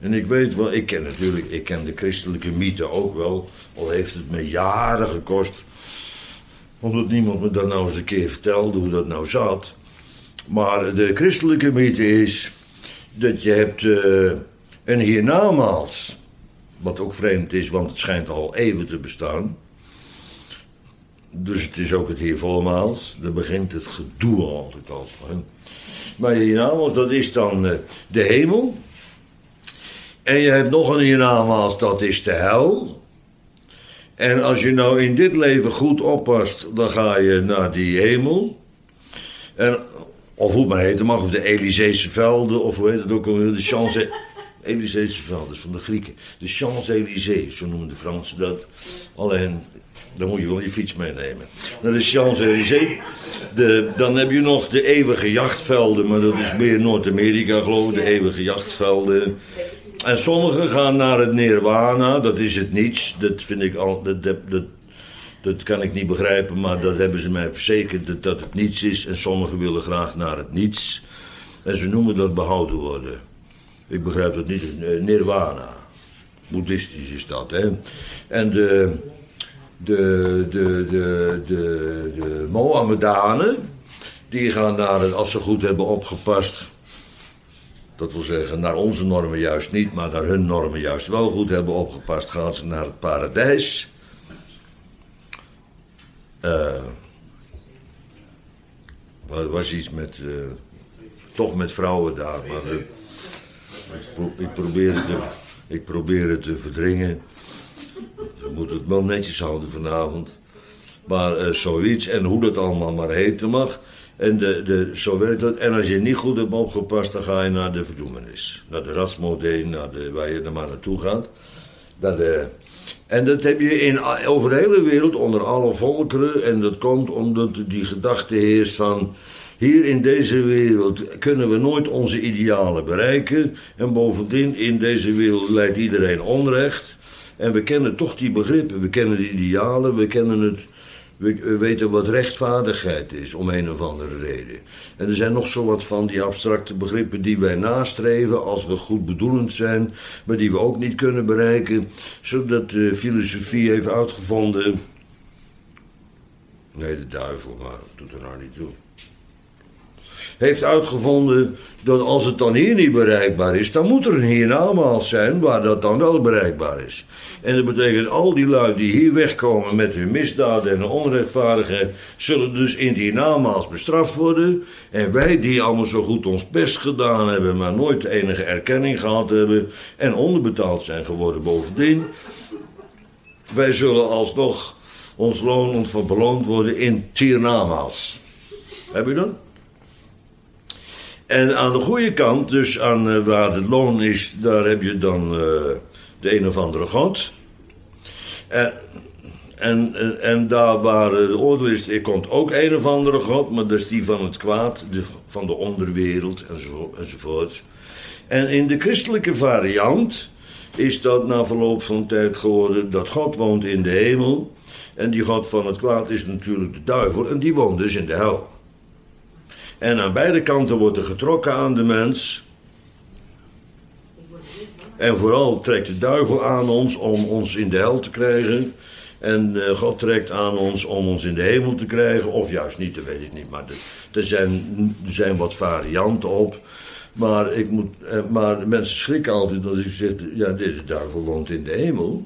En ik weet wel, ik ken natuurlijk, ik ken de christelijke mythe ook wel. Al heeft het me jaren gekost. Omdat niemand me dat nou eens een keer vertelde hoe dat nou zat. Maar de christelijke mythe is dat je hebt uh, een hiernamaals. Wat ook vreemd is, want het schijnt al eeuwen te bestaan. Dus het is ook het hiervoormaals. Daar begint het gedoe altijd al. Maar hiernamaals, dat is dan uh, de hemel. En je hebt nog een hiernamaals, dat is de hel. En als je nou in dit leven goed oppast, dan ga je naar die hemel. En, of hoe het maar heten mag, of de Elyseese velden, of hoe heet het ook alweer, de Champs... Elyseese velden, van de Grieken. De Champs-Élysées, zo noemen de Fransen dat. Alleen, dan moet je wel je fiets meenemen. Naar de Champs-Élysées. De, dan heb je nog de eeuwige jachtvelden, maar dat is meer Noord-Amerika geloof ik, de eeuwige jachtvelden. En sommigen gaan naar het Nirwana, dat is het niets. Dat vind ik al, dat, dat, dat, dat kan ik niet begrijpen, maar dat hebben ze mij verzekerd dat, dat het niets is. En sommigen willen graag naar het niets. En ze noemen dat behouden worden. Ik begrijp dat niet. Nirwana. Boeddhistisch is dat, hè. En de, de, de, de, de, de Mohammedanen, die gaan naar het, als ze goed hebben opgepast... Dat wil zeggen, naar onze normen juist niet, maar naar hun normen juist wel goed hebben opgepast, gaan ze naar het paradijs. Uh, er was iets met, uh, toch met vrouwen daar, maar uh, ik, pro- ik, probeer het te, ik probeer het te verdringen. We moeten het wel netjes houden vanavond. Maar uh, zoiets, en hoe dat allemaal maar heten mag... En, de, de, zo werkt dat. En als je niet goed hebt opgepast, dan ga je naar de verdoemenis. Naar de Rasmodee, naar de, waar je er maar naartoe gaat. Dat, uh, en dat heb je in, over de hele wereld, onder alle volkeren. En dat komt omdat die gedachte heerst van... Hier in deze wereld kunnen we nooit onze idealen bereiken. En bovendien, in deze wereld leidt iedereen onrecht. En we kennen toch die begrippen. We kennen de idealen, we kennen het... We weten wat rechtvaardigheid is, om een of andere reden. En er zijn nog zo wat van die abstracte begrippen die wij nastreven als we goed bedoelend zijn, maar die we ook niet kunnen bereiken, zodat de filosofie heeft uitgevonden... Nee, de duivel, maar dat doet er nou niet toe. Heeft uitgevonden dat als het dan hier niet bereikbaar is, dan moet er een hiernamaals zijn waar dat dan wel bereikbaar is. En dat betekent al die lui die hier wegkomen met hun misdaden en onrechtvaardigheid, zullen dus in het hiernamaals bestraft worden. En wij die allemaal zo goed ons best gedaan hebben, maar nooit de enige erkenning gehad hebben en onderbetaald zijn geworden bovendien, wij zullen alsnog ons loon ontvangen beloond worden in het hiernamaals. Heb je dat? En aan de goede kant, dus aan uh, waar het loon is, daar heb je dan uh, de een of andere god. En, en, en, en daar waar uh, de oordeel is, er komt ook een of andere god, maar dat is die van het kwaad, de, van de onderwereld enzo, enzovoort. En in de christelijke variant is dat na verloop van tijd geworden dat God woont in de hemel. En die god van het kwaad is natuurlijk de duivel en die woont dus in de hel. En aan beide kanten wordt er getrokken aan de mens. En vooral trekt de duivel aan ons om ons in de hel te krijgen. En uh, God trekt aan ons om ons in de hemel te krijgen. Of juist niet, dat weet ik niet. Maar de, er, zijn, er zijn wat varianten op. Maar, ik moet, uh, maar de mensen schrikken altijd als ik zeg... Ja, deze duivel woont in de hemel.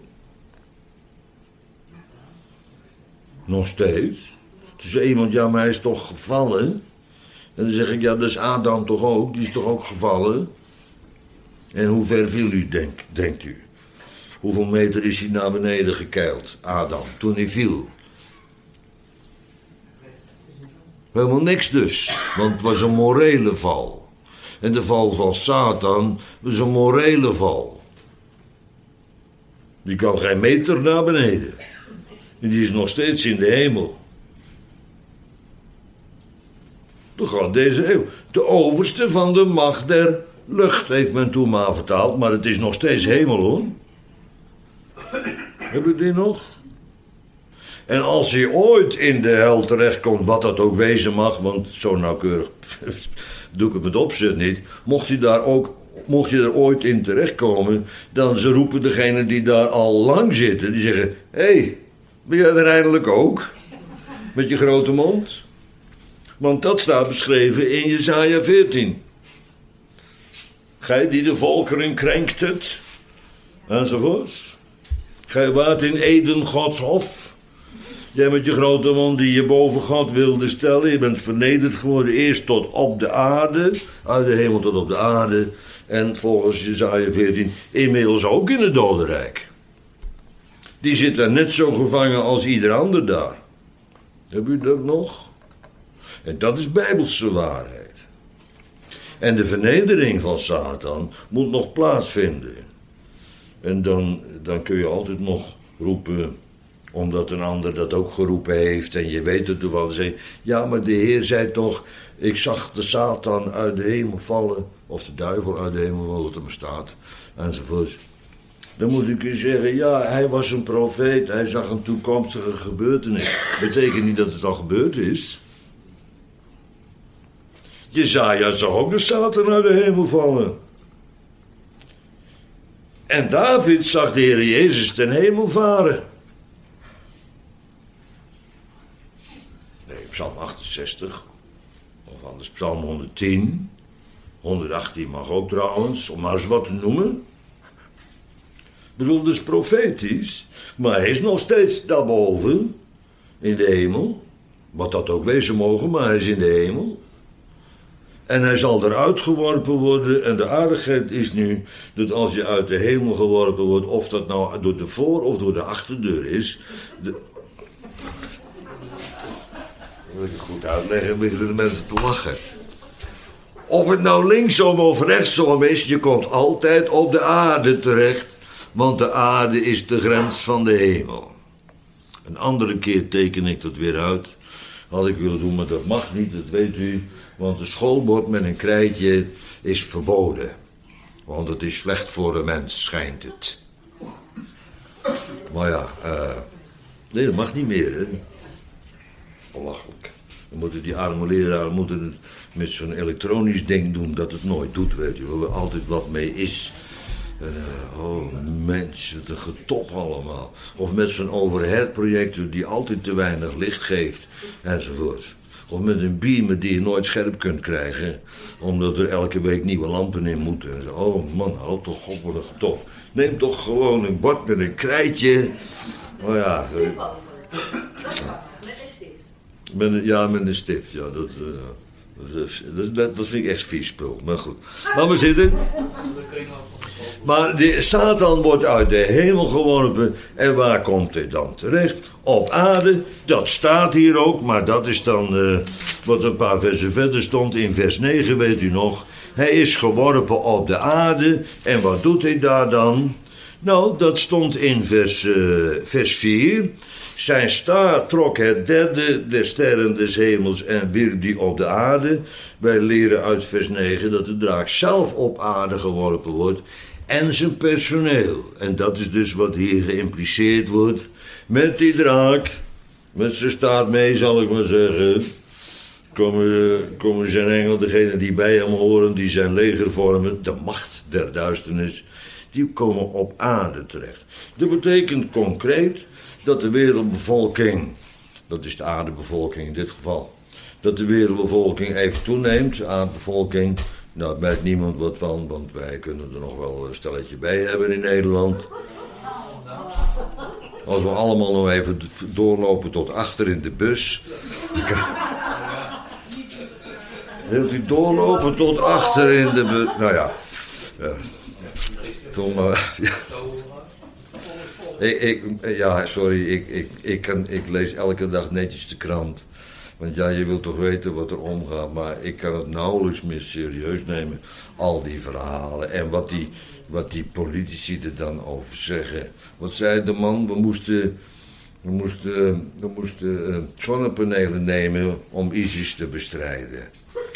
Nog steeds. Toen zei iemand, ja, maar hij is toch gevallen... En dan zeg ik, ja, dat is Adam toch ook? Die is toch ook gevallen? En hoe ver viel u, denk, denkt u? Hoeveel meter is hij naar beneden gekeild, Adam, toen hij viel? Helemaal niks dus, want het was een morele val. En de val van Satan was een morele val. Die kan geen meter naar beneden. En die is nog steeds in de hemel. Dan gaat deze eeuw. De overste van de macht der lucht, heeft men toen maar vertaald. Maar het is nog steeds hemel, hoor. Heb je die nog? En als hij ooit in de hel terechtkomt, wat dat ook wezen mag... want zo nauwkeurig doe ik het met opzet niet... mocht hij daar ook mocht je er ooit in terechtkomen, dan ze roepen degene die daar al lang zitten, die zeggen, hé, hey, ben jij er eindelijk ook? Met je grote mond? Want dat staat beschreven in Jesaja veertien. Gij die de volkeren krenkt het, enzovoorts. Gij waart in Eden Gods hof. Jij met je grote mond die je boven God wilde stellen. Je bent vernederd geworden eerst tot op de aarde. Uit de hemel tot op de aarde. En volgens Jesaja veertien inmiddels ook in het dodenrijk. Die zit daar net zo gevangen als ieder ander daar. Heb u dat nog? En dat is bijbelse waarheid. En de vernedering van Satan moet nog plaatsvinden. En dan, dan kun je altijd nog roepen, omdat een ander dat ook geroepen heeft en je weet het toevallig, zeg, ja, maar de Heer zei toch, ik zag de Satan uit de hemel vallen, of de duivel uit de hemel, wat er maar staat, enzovoort. Dan moet ik u zeggen, ja, hij was een profeet, hij zag een toekomstige gebeurtenis. Betekent niet dat het al gebeurd is. Jesaja zag ook de Satan uit de hemel vallen. En David zag de Heer Jezus ten hemel varen. Nee, Psalm achtenzestig, of anders Psalm honderdtien, honderdachttien mag ook trouwens, om maar eens wat te noemen. Ik bedoel, dus profetisch, maar hij is nog steeds daarboven, in de hemel. Wat dat ook wezen mogen, maar hij is in de hemel. En hij zal eruit geworpen worden. En de aardigheid is nu dat als je uit de hemel geworpen wordt, of dat nou door de voor- of door de achterdeur is. De... Dat wil ik goed uitleggen, beginnen de mensen te lachen. Of het nou linksom of rechtsom is, je komt altijd op de aarde terecht. Want de aarde is de grens van de hemel. Een andere keer teken ik dat weer uit. Had ik willen doen, maar dat mag niet, dat weet u. Want een schoolbord met een krijtje is verboden. Want het is slecht voor een mens, schijnt het. Maar ja, uh, nee, dat mag niet meer, hè. Belachelijk. Dan moeten die arme leraren moeten het met zo'n elektronisch ding doen dat het nooit doet, weet je. Waar er altijd wat mee is. En, uh, oh, mensen, wat een getop allemaal. Of met zo'n overhead-projector die altijd te weinig licht geeft, enzovoort. Of met een beamer die je nooit scherp kunt krijgen, omdat er elke week nieuwe lampen in moeten. En zo. Oh man, houd toch op, wat een getop. Neem toch gewoon een bord met een krijtje. Oh ja. Met een stift. Met een, ja, met een stift, ja. Dat, uh, dat, dat, dat, dat vind ik echt vies spul, maar goed. Laat maar zitten. Maar de Satan wordt uit de hemel geworpen. En waar komt hij dan terecht? Op aarde. Dat staat hier ook. Maar dat is dan uh, wat een paar versen verder stond. In vers negen, weet u nog. Hij is geworpen op de aarde. En wat doet hij daar dan? Nou, dat stond in vers, uh, vers vier. Zijn staart trok het derde der sterren des hemels en wierp die op de aarde. Wij leren uit vers negen dat de draak zelf op aarde geworpen wordt. En zijn personeel. En dat is dus wat hier geïmpliceerd wordt. Met die draak, met zijn staart mee zal ik maar zeggen, komen, komen zijn engel, degenen die bij hem horen, die zijn leger vormen, de macht der duisternis, die komen op aarde terecht. Dat betekent concreet dat de wereldbevolking, dat is de aardebevolking in dit geval, dat de wereldbevolking even toeneemt, de aardbevolking. Nou, daar merkt niemand wat van, want wij kunnen er nog wel een stelletje bij hebben in Nederland. Als we allemaal nog even doorlopen tot achter in de bus. Wilt u doorlopen tot achter in de bus? Nou ja. ja. Toen maar. Ja. Ik, ik, ja, sorry, ik, ik, ik, kan, ik lees elke dag netjes de krant. Want ja, je wilt toch weten wat er omgaat, maar ik kan het nauwelijks meer serieus nemen. Al die verhalen en wat die, wat die politici er dan over zeggen. Wat zei de man? We moesten, we moesten, we moesten uh, zonnepanelen nemen om ISIS te bestrijden.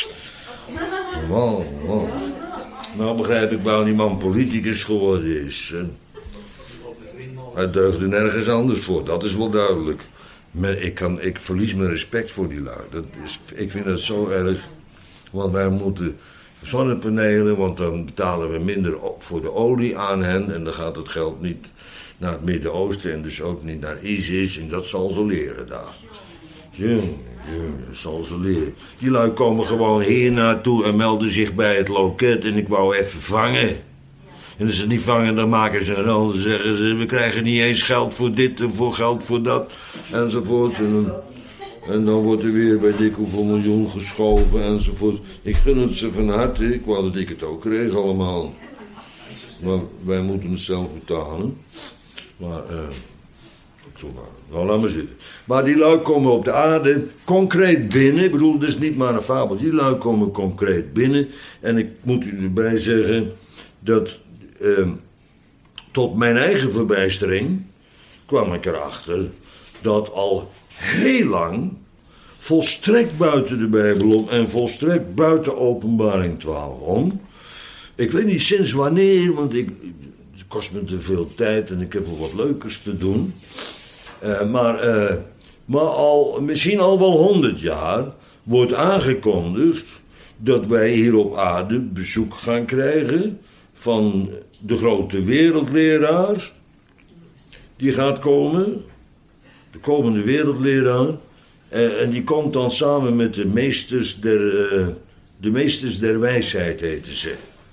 Man, man. Nou begrijp ik waarom die man politicus geworden is. Hij deugde nergens anders voor, dat is wel duidelijk. Maar ik, kan, ik verlies mijn respect voor die lui. Dat is, ik vind dat zo erg. Want wij moeten zonnepanelen, want dan betalen we minder voor de olie aan hen en dan gaat het geld niet naar het Midden-Oosten en dus ook niet naar ISIS en dat zal ze leren daar. Jong, jong, dat zal ze leren. Die lui komen gewoon hier naartoe en melden zich bij het loket en ik wou even vangen. En als ze niet vangen, dan maken ze een rol. Dan zeggen ze, we krijgen niet eens geld voor dit en voor geld voor dat, enzovoort. En dan, en dan wordt er weer bij dik hoeveel miljoen geschoven, enzovoort. Ik gun het ze van harte, ik wou dat ik het ook kreeg allemaal. Maar wij moeten het zelf betalen. Maar, eh... Uh, nou, laat maar zitten. Maar die lui komen op de aarde concreet binnen. Ik bedoel, het is niet maar een fabel. Die lui komen concreet binnen. En ik moet u erbij zeggen dat uh, tot mijn eigen verbijstering kwam ik erachter dat al heel lang, volstrekt buiten de Bijbel om en volstrekt buiten Openbaring twaalf om. Ik weet niet sinds wanneer, want ik, het kost me te veel tijd en ik heb wel wat leukers te doen. Uh, maar, uh, maar al, misschien al wel honderd jaar wordt aangekondigd dat wij hier op aarde bezoek gaan krijgen van de grote wereldleraar. Die gaat komen, de komende wereldleraar. Uh, en die komt dan samen met de meesters der, uh, de meesters der wijsheid, heten ze.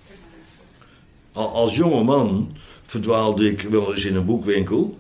Al, als jonge man verdwaalde ik wel eens in een boekwinkel.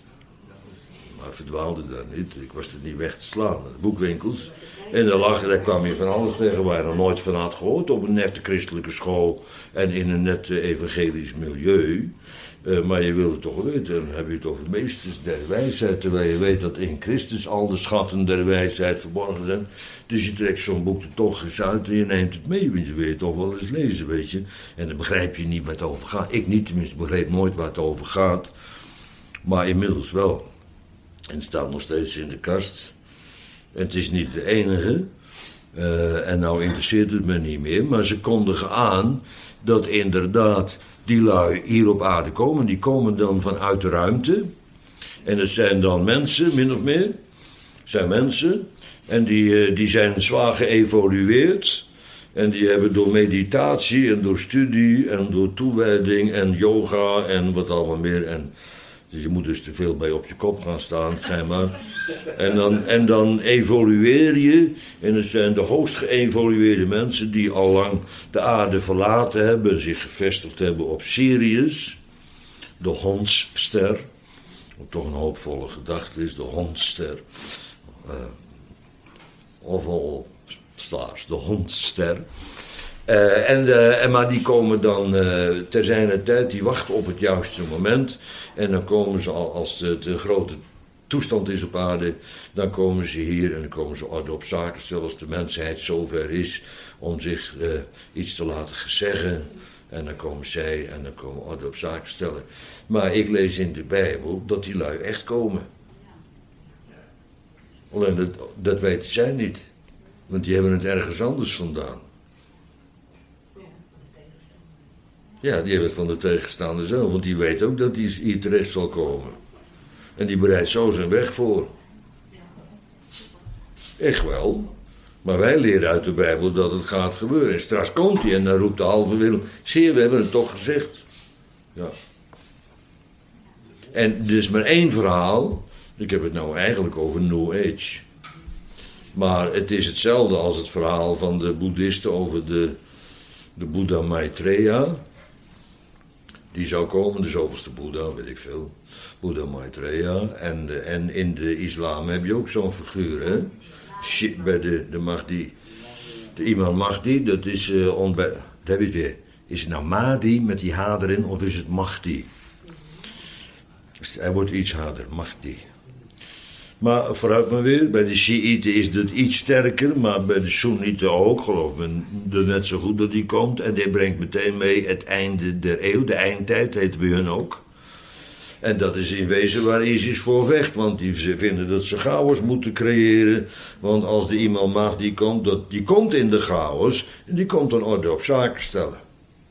Maar verdwaalde daar niet, ik was er niet weg te slaan, de boekwinkels. En daar, lag, daar kwam je van alles tegen waar je nog nooit van had gehoord. Op een nette christelijke school en in een net evangelisch milieu. Uh, maar je wilde toch weten, dan heb je het over meesters der wijsheid. Terwijl je weet dat in Christus al de schatten der wijsheid verborgen zijn. Dus je trekt zo'n boek er toch eens uit en je neemt het mee. Want je wil het toch wel eens lezen, weet je. En dan begrijp je niet waar het over gaat. Ik niet tenminste, begreep nooit waar het over gaat. Maar inmiddels wel. En het staat nog steeds in de kast. En het is niet de enige. Uh, en nou interesseert het me niet meer. Maar ze kondigen aan dat inderdaad die lui hier op aarde komen. Die komen dan vanuit de ruimte. En het zijn dan mensen, min of meer. Het zijn mensen. En die, uh, die zijn zwaar geëvolueerd. En die hebben door meditatie en door studie en door toewijding en yoga en wat allemaal meer. En dus je moet dus te veel bij op je kop gaan staan, schijnbaar. En dan, en dan evolueer je. En het zijn de hoogst geëvolueerde mensen die al lang de aarde verlaten hebben en zich gevestigd hebben op Sirius. De hondsster. Wat toch een hoopvolle gedachte is, de hondsster. Uh, of all stars, de hondsster. Uh, en, uh, en maar die komen dan uh, ter zijner tijd, die wachten op het juiste moment. En dan komen ze al, als de, de grote toestand is op aarde, dan komen ze hier en dan komen ze orde op zaken stellen als de mensheid zover is om zich uh, iets te laten zeggen. En dan komen zij en dan komen orde op zaken stellen. Maar ik lees in de Bijbel dat die lui echt komen. Alleen dat, dat weten zij niet. Want die hebben het ergens anders vandaan. Ja, die hebben het van de tegenstander zelf. Want die weet ook dat hij hier terecht zal komen. En die bereidt zo zijn weg voor. Echt wel. Maar wij leren uit de Bijbel dat het gaat gebeuren. En straks komt hij en dan roept de halve wereld. Zie je, we hebben het toch gezegd. Ja. En er is maar één verhaal. Ik heb het nou eigenlijk over New Age. Maar het is hetzelfde als het verhaal van de boeddhisten over de, de Boeddha Maitreya. Die zou komen, de zoveelste Boeddha, weet ik veel. Boeddha Maitreya. En, de, en in de islam heb je ook zo'n figuur, hè. Shit, bij de, de Mahdi. De Imam Mahdi, dat is uh, onbij... Dat heb je het weer. Is het nou Mahdi met die H erin of is het Mahdi? Hij wordt iets harder, Mahdi. Maar vooruit maar weer, bij de Shiiten is dat iets sterker, maar bij de Soenieten ook, geloof me, net zo goed dat die komt. En die brengt meteen mee het einde der eeuw, de eindtijd, heet het bij hun ook. En dat is in wezen waar ISIS voor vecht, want die vinden dat ze chaos moeten creëren. Want als de Imam Mahdi komt, dat, die komt in de chaos en die komt dan orde op zaken stellen.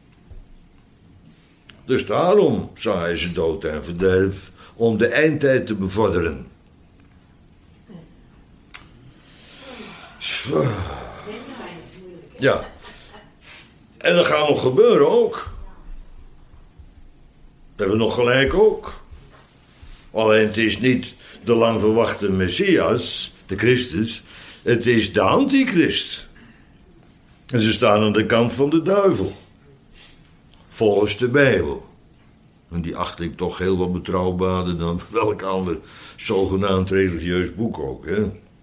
Dus daarom zaaien ze dood en verderf, om de eindtijd te bevorderen. Ja. En dat gaat nog gebeuren ook. Dat hebben we nog gelijk ook. Alleen het is niet de lang verwachte Messias, de Christus. Het is de antichrist. En ze staan aan de kant van de duivel. Volgens de Bijbel. En die acht ik toch heel wat betrouwbaarder dan welk ander zogenaamd religieus boek ook. Hè?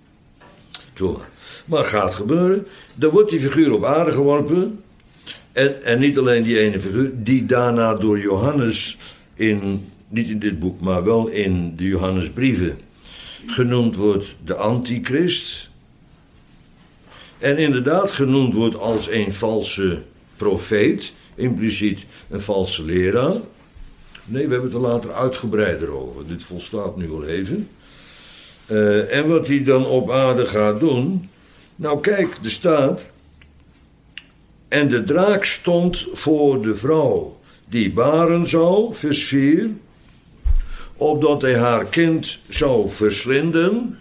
Maar het gaat gebeuren. Dan wordt die figuur op aarde geworpen. En, en niet alleen die ene figuur, die daarna door Johannes, in, niet in dit boek, maar wel in de Johannesbrieven, genoemd wordt de antichrist. En inderdaad genoemd wordt als een valse profeet, impliciet een valse leraar. Nee, we hebben het er later uitgebreider over. Dit volstaat nu wel even. Uh, en wat hij dan op aarde gaat doen. Nou kijk, er staat. En de draak stond voor de vrouw die baren zou, vers vier. Opdat hij haar kind zou verslinden.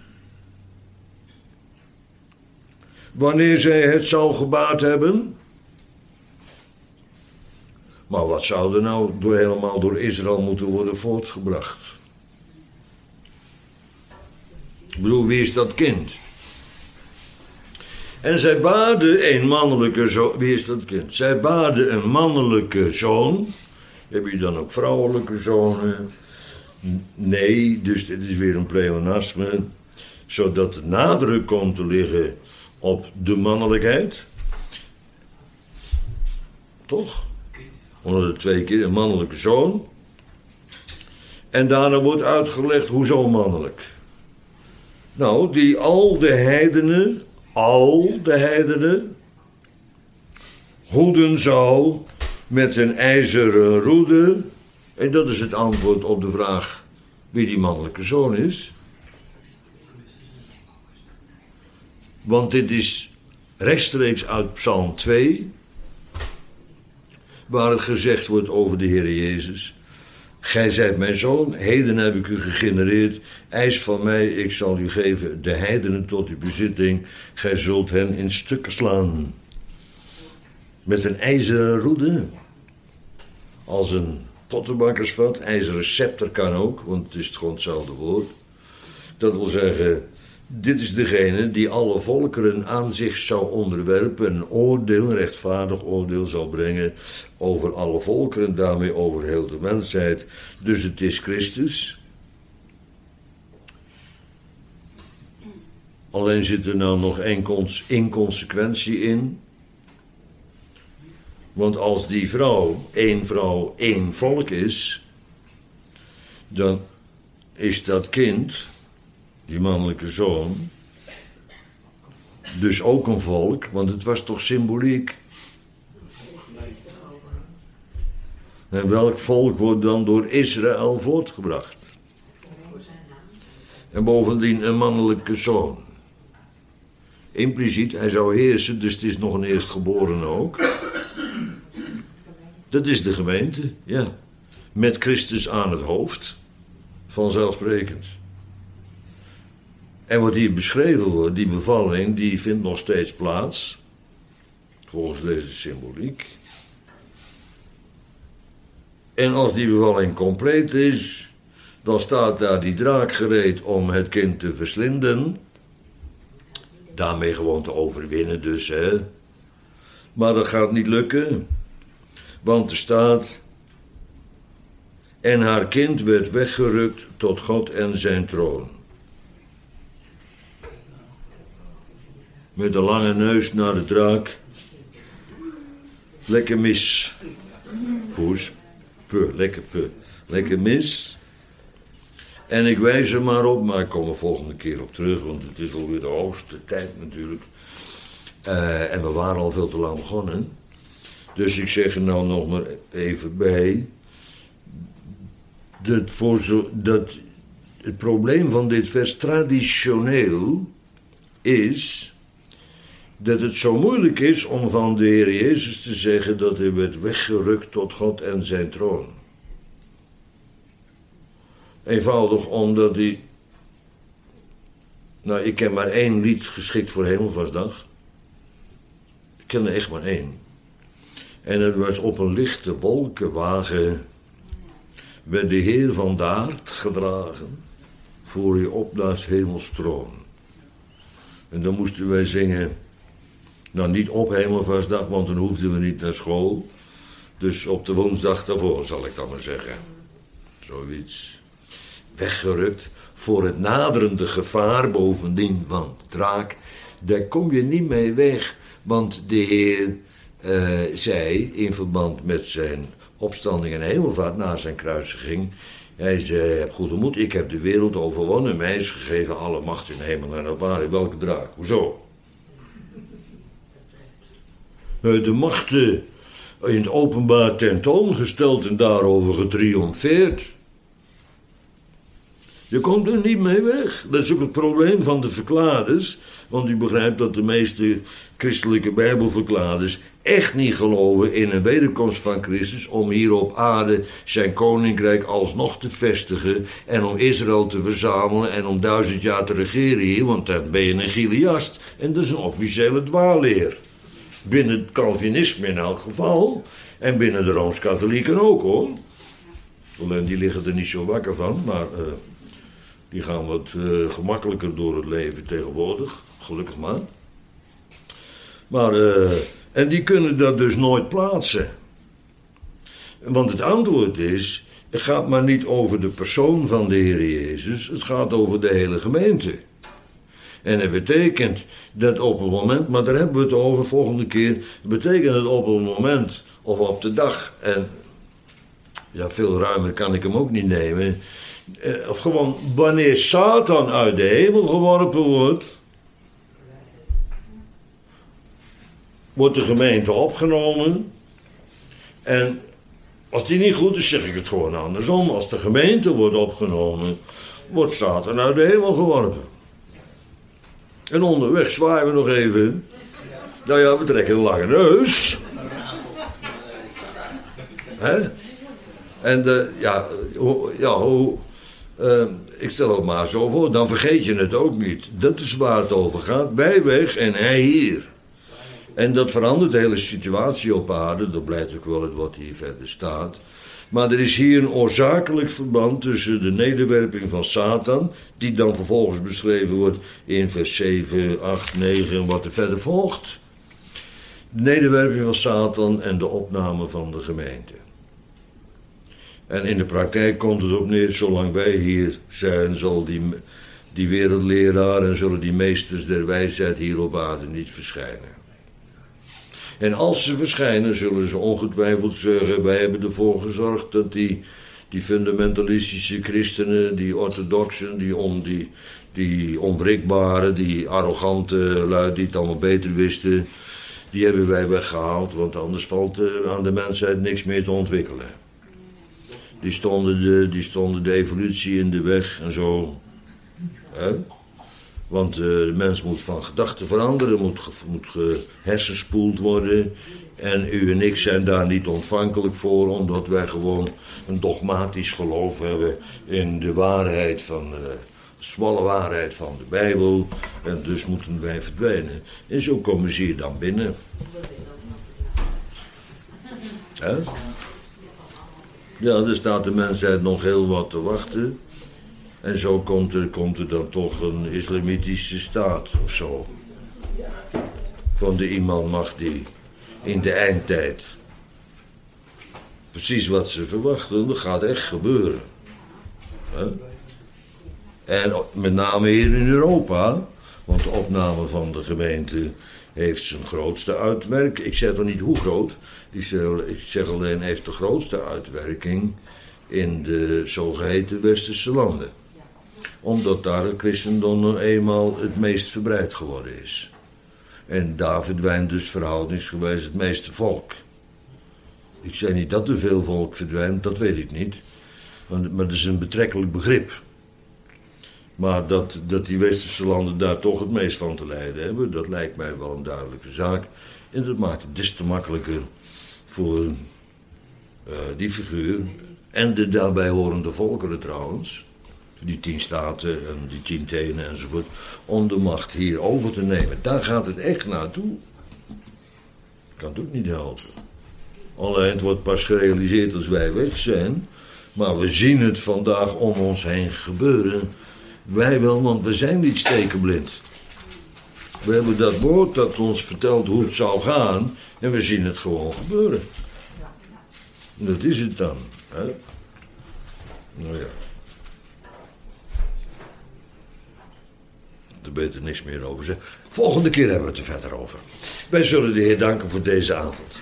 Wanneer zij het zou gebaard hebben. Maar wat zou er nou door, helemaal door Israël moeten worden voortgebracht? Ik bedoel, wie is dat kind? En zij baarde een mannelijke zoon. Wie is dat kind? Zij baarde een mannelijke zoon. Heb je dan ook vrouwelijke zonen? Nee, dus dit is weer een pleonasme. Zodat de nadruk komt te liggen op de mannelijkheid. Toch? Onder de twee keer een mannelijke zoon. En daarna wordt uitgelegd, hoezo mannelijk? Nou, die al de heidenen, al de heidenen, hoeden zou met een ijzeren roede. En dat is het antwoord op de vraag wie die mannelijke zoon is. Want dit is rechtstreeks uit Psalm twee, waar het gezegd wordt over de Heer Jezus. Gij zijt mijn zoon, heden heb ik u gegenereerd. Eis van mij, ik zal u geven de heidenen tot uw bezitting. Gij zult hen in stukken slaan. Met een ijzeren roede. Als een pottenbakkersvat. IJzeren scepter kan ook, want het is gewoon hetzelfde woord. Dat wil zeggen, dit is degene die alle volkeren aan zich zou onderwerpen. Een oordeel, een rechtvaardig oordeel zal brengen over alle volkeren. Daarmee over heel de mensheid. Dus het is Christus. Alleen zit er nou nog één inconsequentie in. Want als die vrouw, één vrouw, één volk is, dan is dat kind, die mannelijke zoon, dus ook een volk, want het was toch symboliek. En welk volk wordt dan door Israël voortgebracht? En bovendien een mannelijke zoon. Impliciet, hij zou heersen, dus het is nog een eerstgeborene ook. Dat is de gemeente, ja. Met Christus aan het hoofd, vanzelfsprekend. En wat hier beschreven wordt, die bevalling, die vindt nog steeds plaats. Volgens deze symboliek. En als die bevalling compleet is, dan staat daar die draak gereed om het kind te verslinden. Daarmee gewoon te overwinnen dus, hè. Maar dat gaat niet lukken. Want er staat, en haar kind werd weggerukt tot God en zijn troon. Met een lange neus naar de draak. Lekker mis. Poes. Puh, lekker puh. Lekker mis. En ik wijs er maar op, maar ik kom er volgende keer op terug, want het is alweer de hoogste tijd natuurlijk. Uh, en we waren al veel te lang begonnen. Dus ik zeg er nou nog maar even bij. Dat voor zo, dat het probleem van dit vers traditioneel is dat het zo moeilijk is om van de Heer Jezus te zeggen dat hij werd weggerukt tot God en zijn troon. Eenvoudig omdat hij... Nou, ik ken maar één lied geschikt voor Hemelvaartsdag. Ik ken er echt maar één. En het was op een lichte wolkenwagen, werd de Heer van de aard gedragen, voor je op naar 's hemels troon. En dan moesten wij zingen, nou niet op Hemelvaartsdag, want dan hoefden we niet naar school. Dus op de woensdag daarvoor, zal ik dan maar zeggen. Zoiets. Weggerukt voor het naderende gevaar bovendien van de draak. Daar kom je niet mee weg, want de Heer uh, zei in verband met zijn opstanding en hemelvaart na zijn kruisiging. Hij zei, heb goede moed, ik heb de wereld overwonnen. Mij is gegeven alle macht in de hemel en op aarde. Welke draak? Hoezo? De machten in het openbaar tentoongesteld en daarover getriomfeerd. Je komt er niet mee weg. Dat is ook het probleem van de verklaarders. Want u begrijpt dat de meeste christelijke bijbelverklaarders echt niet geloven in een wederkomst van Christus om hier op aarde zijn koninkrijk alsnog te vestigen en om Israël te verzamelen en om duizend jaar te regeren hier, want dan ben je een Giliast. En dat is een officiële dwaalleer. Binnen het Calvinisme in elk geval. En binnen de Rooms-Katholieken ook, hoor. Alleen die liggen er niet zo wakker van, maar uh, die gaan wat uh, gemakkelijker door het leven tegenwoordig. Gelukkig maar. Maar, uh, en die kunnen dat dus nooit plaatsen. Want het antwoord is, het gaat maar niet over de persoon van de Heer Jezus, het gaat over de hele gemeente. En het betekent dat op een moment, maar daar hebben we het over volgende keer, het betekent dat op een moment of op de dag, en ja, veel ruimer kan ik hem ook niet nemen, eh, of gewoon wanneer Satan uit de hemel geworpen wordt, wordt de gemeente opgenomen. En als die niet goed is, zeg ik het gewoon andersom. Als de gemeente wordt opgenomen, wordt Satan uit de hemel geworpen. En onderweg zwaaien we nog even. Nou ja, we trekken een lange neus. Hè? En de, ja, hoe, ja hoe, uh, ik stel het maar zo voor, dan vergeet je het ook niet. Dat is waar het over gaat. Wij weg en hij hier. En dat verandert de hele situatie op aarde. Dat blijkt ook wel uit wat hier verder staat. Maar er is hier een oorzakelijk verband tussen de nederwerping van Satan, die dan vervolgens beschreven wordt in vers zeven, acht, negen en wat er verder volgt. De nederwerping van Satan en de opname van de gemeente. En in de praktijk komt het op neer, zolang wij hier zijn, zal die, die wereldleraar en zullen die meesters der wijsheid hier op aarde niet verschijnen. En als ze verschijnen, zullen ze ongetwijfeld zeggen, wij hebben ervoor gezorgd dat die, die fundamentalistische christenen, die orthodoxen, die, on, die, die onwrikbare, die arrogante lui die het allemaal beter wisten, die hebben wij weggehaald, want anders valt er aan de mensheid niks meer te ontwikkelen. Die stonden de, die stonden de evolutie in de weg en zo. Hè? Want uh, de mens moet van gedachten veranderen, moet, ge, moet gehersenspoeld worden. En u en ik zijn daar niet ontvankelijk voor, omdat wij gewoon een dogmatisch geloof hebben in de waarheid van, uh, de smalle waarheid van de Bijbel. En dus moeten wij verdwijnen. En zo komen ze hier dan binnen. Hè? Ja, er staat de mensheid nog heel wat te wachten. En zo komt er, komt er dan toch een islamitische staat of zo. Van de Imam Mahdi in de eindtijd. Precies wat ze verwachten, dat gaat echt gebeuren. He? En met name hier in Europa, want de opname van de gemeente heeft zijn grootste uitwerking. Ik zeg toch niet hoe groot, ik zeg alleen heeft de grootste uitwerking in de zogeheten westerse landen. Omdat daar het christendom nou eenmaal het meest verbreid geworden is. En daar verdwijnt dus verhoudingsgewijs het meeste volk. Ik zeg niet dat er veel volk verdwijnt, dat weet ik niet. Maar dat is een betrekkelijk begrip. Maar dat, dat die westerse landen daar toch het meest van te lijden hebben, dat lijkt mij wel een duidelijke zaak. En dat maakt het des te makkelijker voor uh, die figuur en de daarbij horende volkeren trouwens, die tien staten en die tien tenen enzovoort, om de macht hier over te nemen. Daar gaat het echt naartoe. Ik kan het ook niet helpen. Alleen het wordt pas gerealiseerd als wij weg zijn. Maar we zien het vandaag om ons heen gebeuren. Wij wel, want we zijn niet stekenblind. We hebben dat woord dat ons vertelt hoe het zou gaan. En we zien het gewoon gebeuren. Dat is het dan. Hè? Nou ja. Daar beter niks meer over zeggen. Volgende keer hebben we het er verder over. Wij zullen de Heer danken voor deze avond.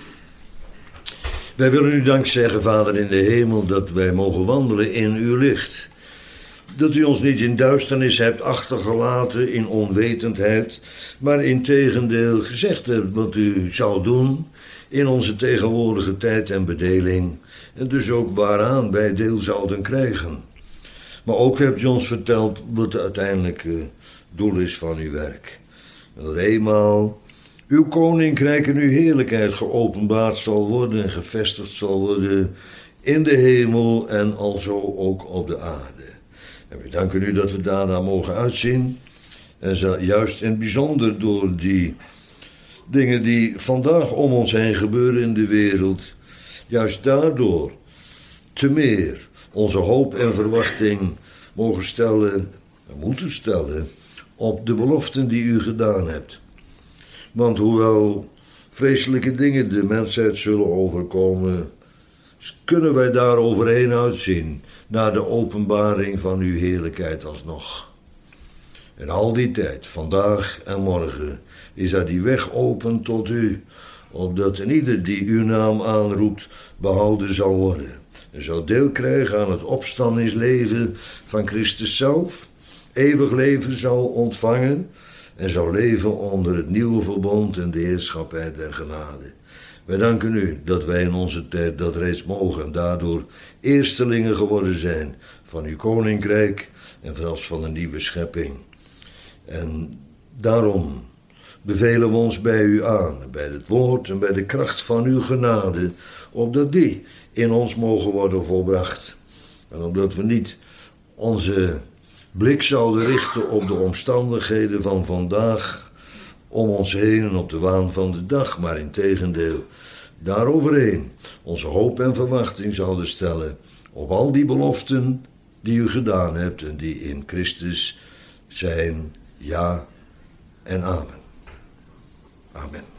Wij willen u dank zeggen, Vader in de hemel, dat wij mogen wandelen in uw licht. Dat u ons niet in duisternis hebt achtergelaten, in onwetendheid, maar integendeel gezegd hebt wat u zou doen in onze tegenwoordige tijd en bedeling, en dus ook waaraan wij deel zouden krijgen. Maar ook hebt u ons verteld wat het uiteindelijke doel is van uw werk. En dat eenmaal uw koninkrijk en uw heerlijkheid geopenbaard zal worden en gevestigd zal worden in de hemel en alzo ook op de aarde. En we danken u dat we daarna mogen uitzien. En juist in het bijzonder door die dingen die vandaag om ons heen gebeuren in de wereld. Juist daardoor te meer onze hoop en verwachting mogen stellen en moeten stellen op de beloften die u gedaan hebt. Want hoewel vreselijke dingen de mensheid zullen overkomen, kunnen wij daar overheen uitzien naar de openbaring van uw heerlijkheid alsnog. En al die tijd, vandaag en morgen, is er die weg open tot u, opdat een ieder die uw naam aanroept behouden zal worden en zal deel krijgen aan het opstandingsleven van Christus zelf, eeuwig leven zal ontvangen en zal leven onder het nieuwe verbond en de heerschappij der genade. Wij danken u dat wij in onze tijd dat reeds mogen en daardoor eerstelingen geworden zijn van uw koninkrijk en zelfs van een nieuwe schepping. En daarom bevelen we ons bij u aan, bij het woord en bij de kracht van uw genade, opdat die in ons mogen worden volbracht. En opdat we niet onze blik zouden richten op de omstandigheden van vandaag om ons heen en op de waan van de dag, maar integendeel daaroverheen onze hoop en verwachting zouden stellen op al die beloften die u gedaan hebt en die in Christus zijn ja en amen. Amen.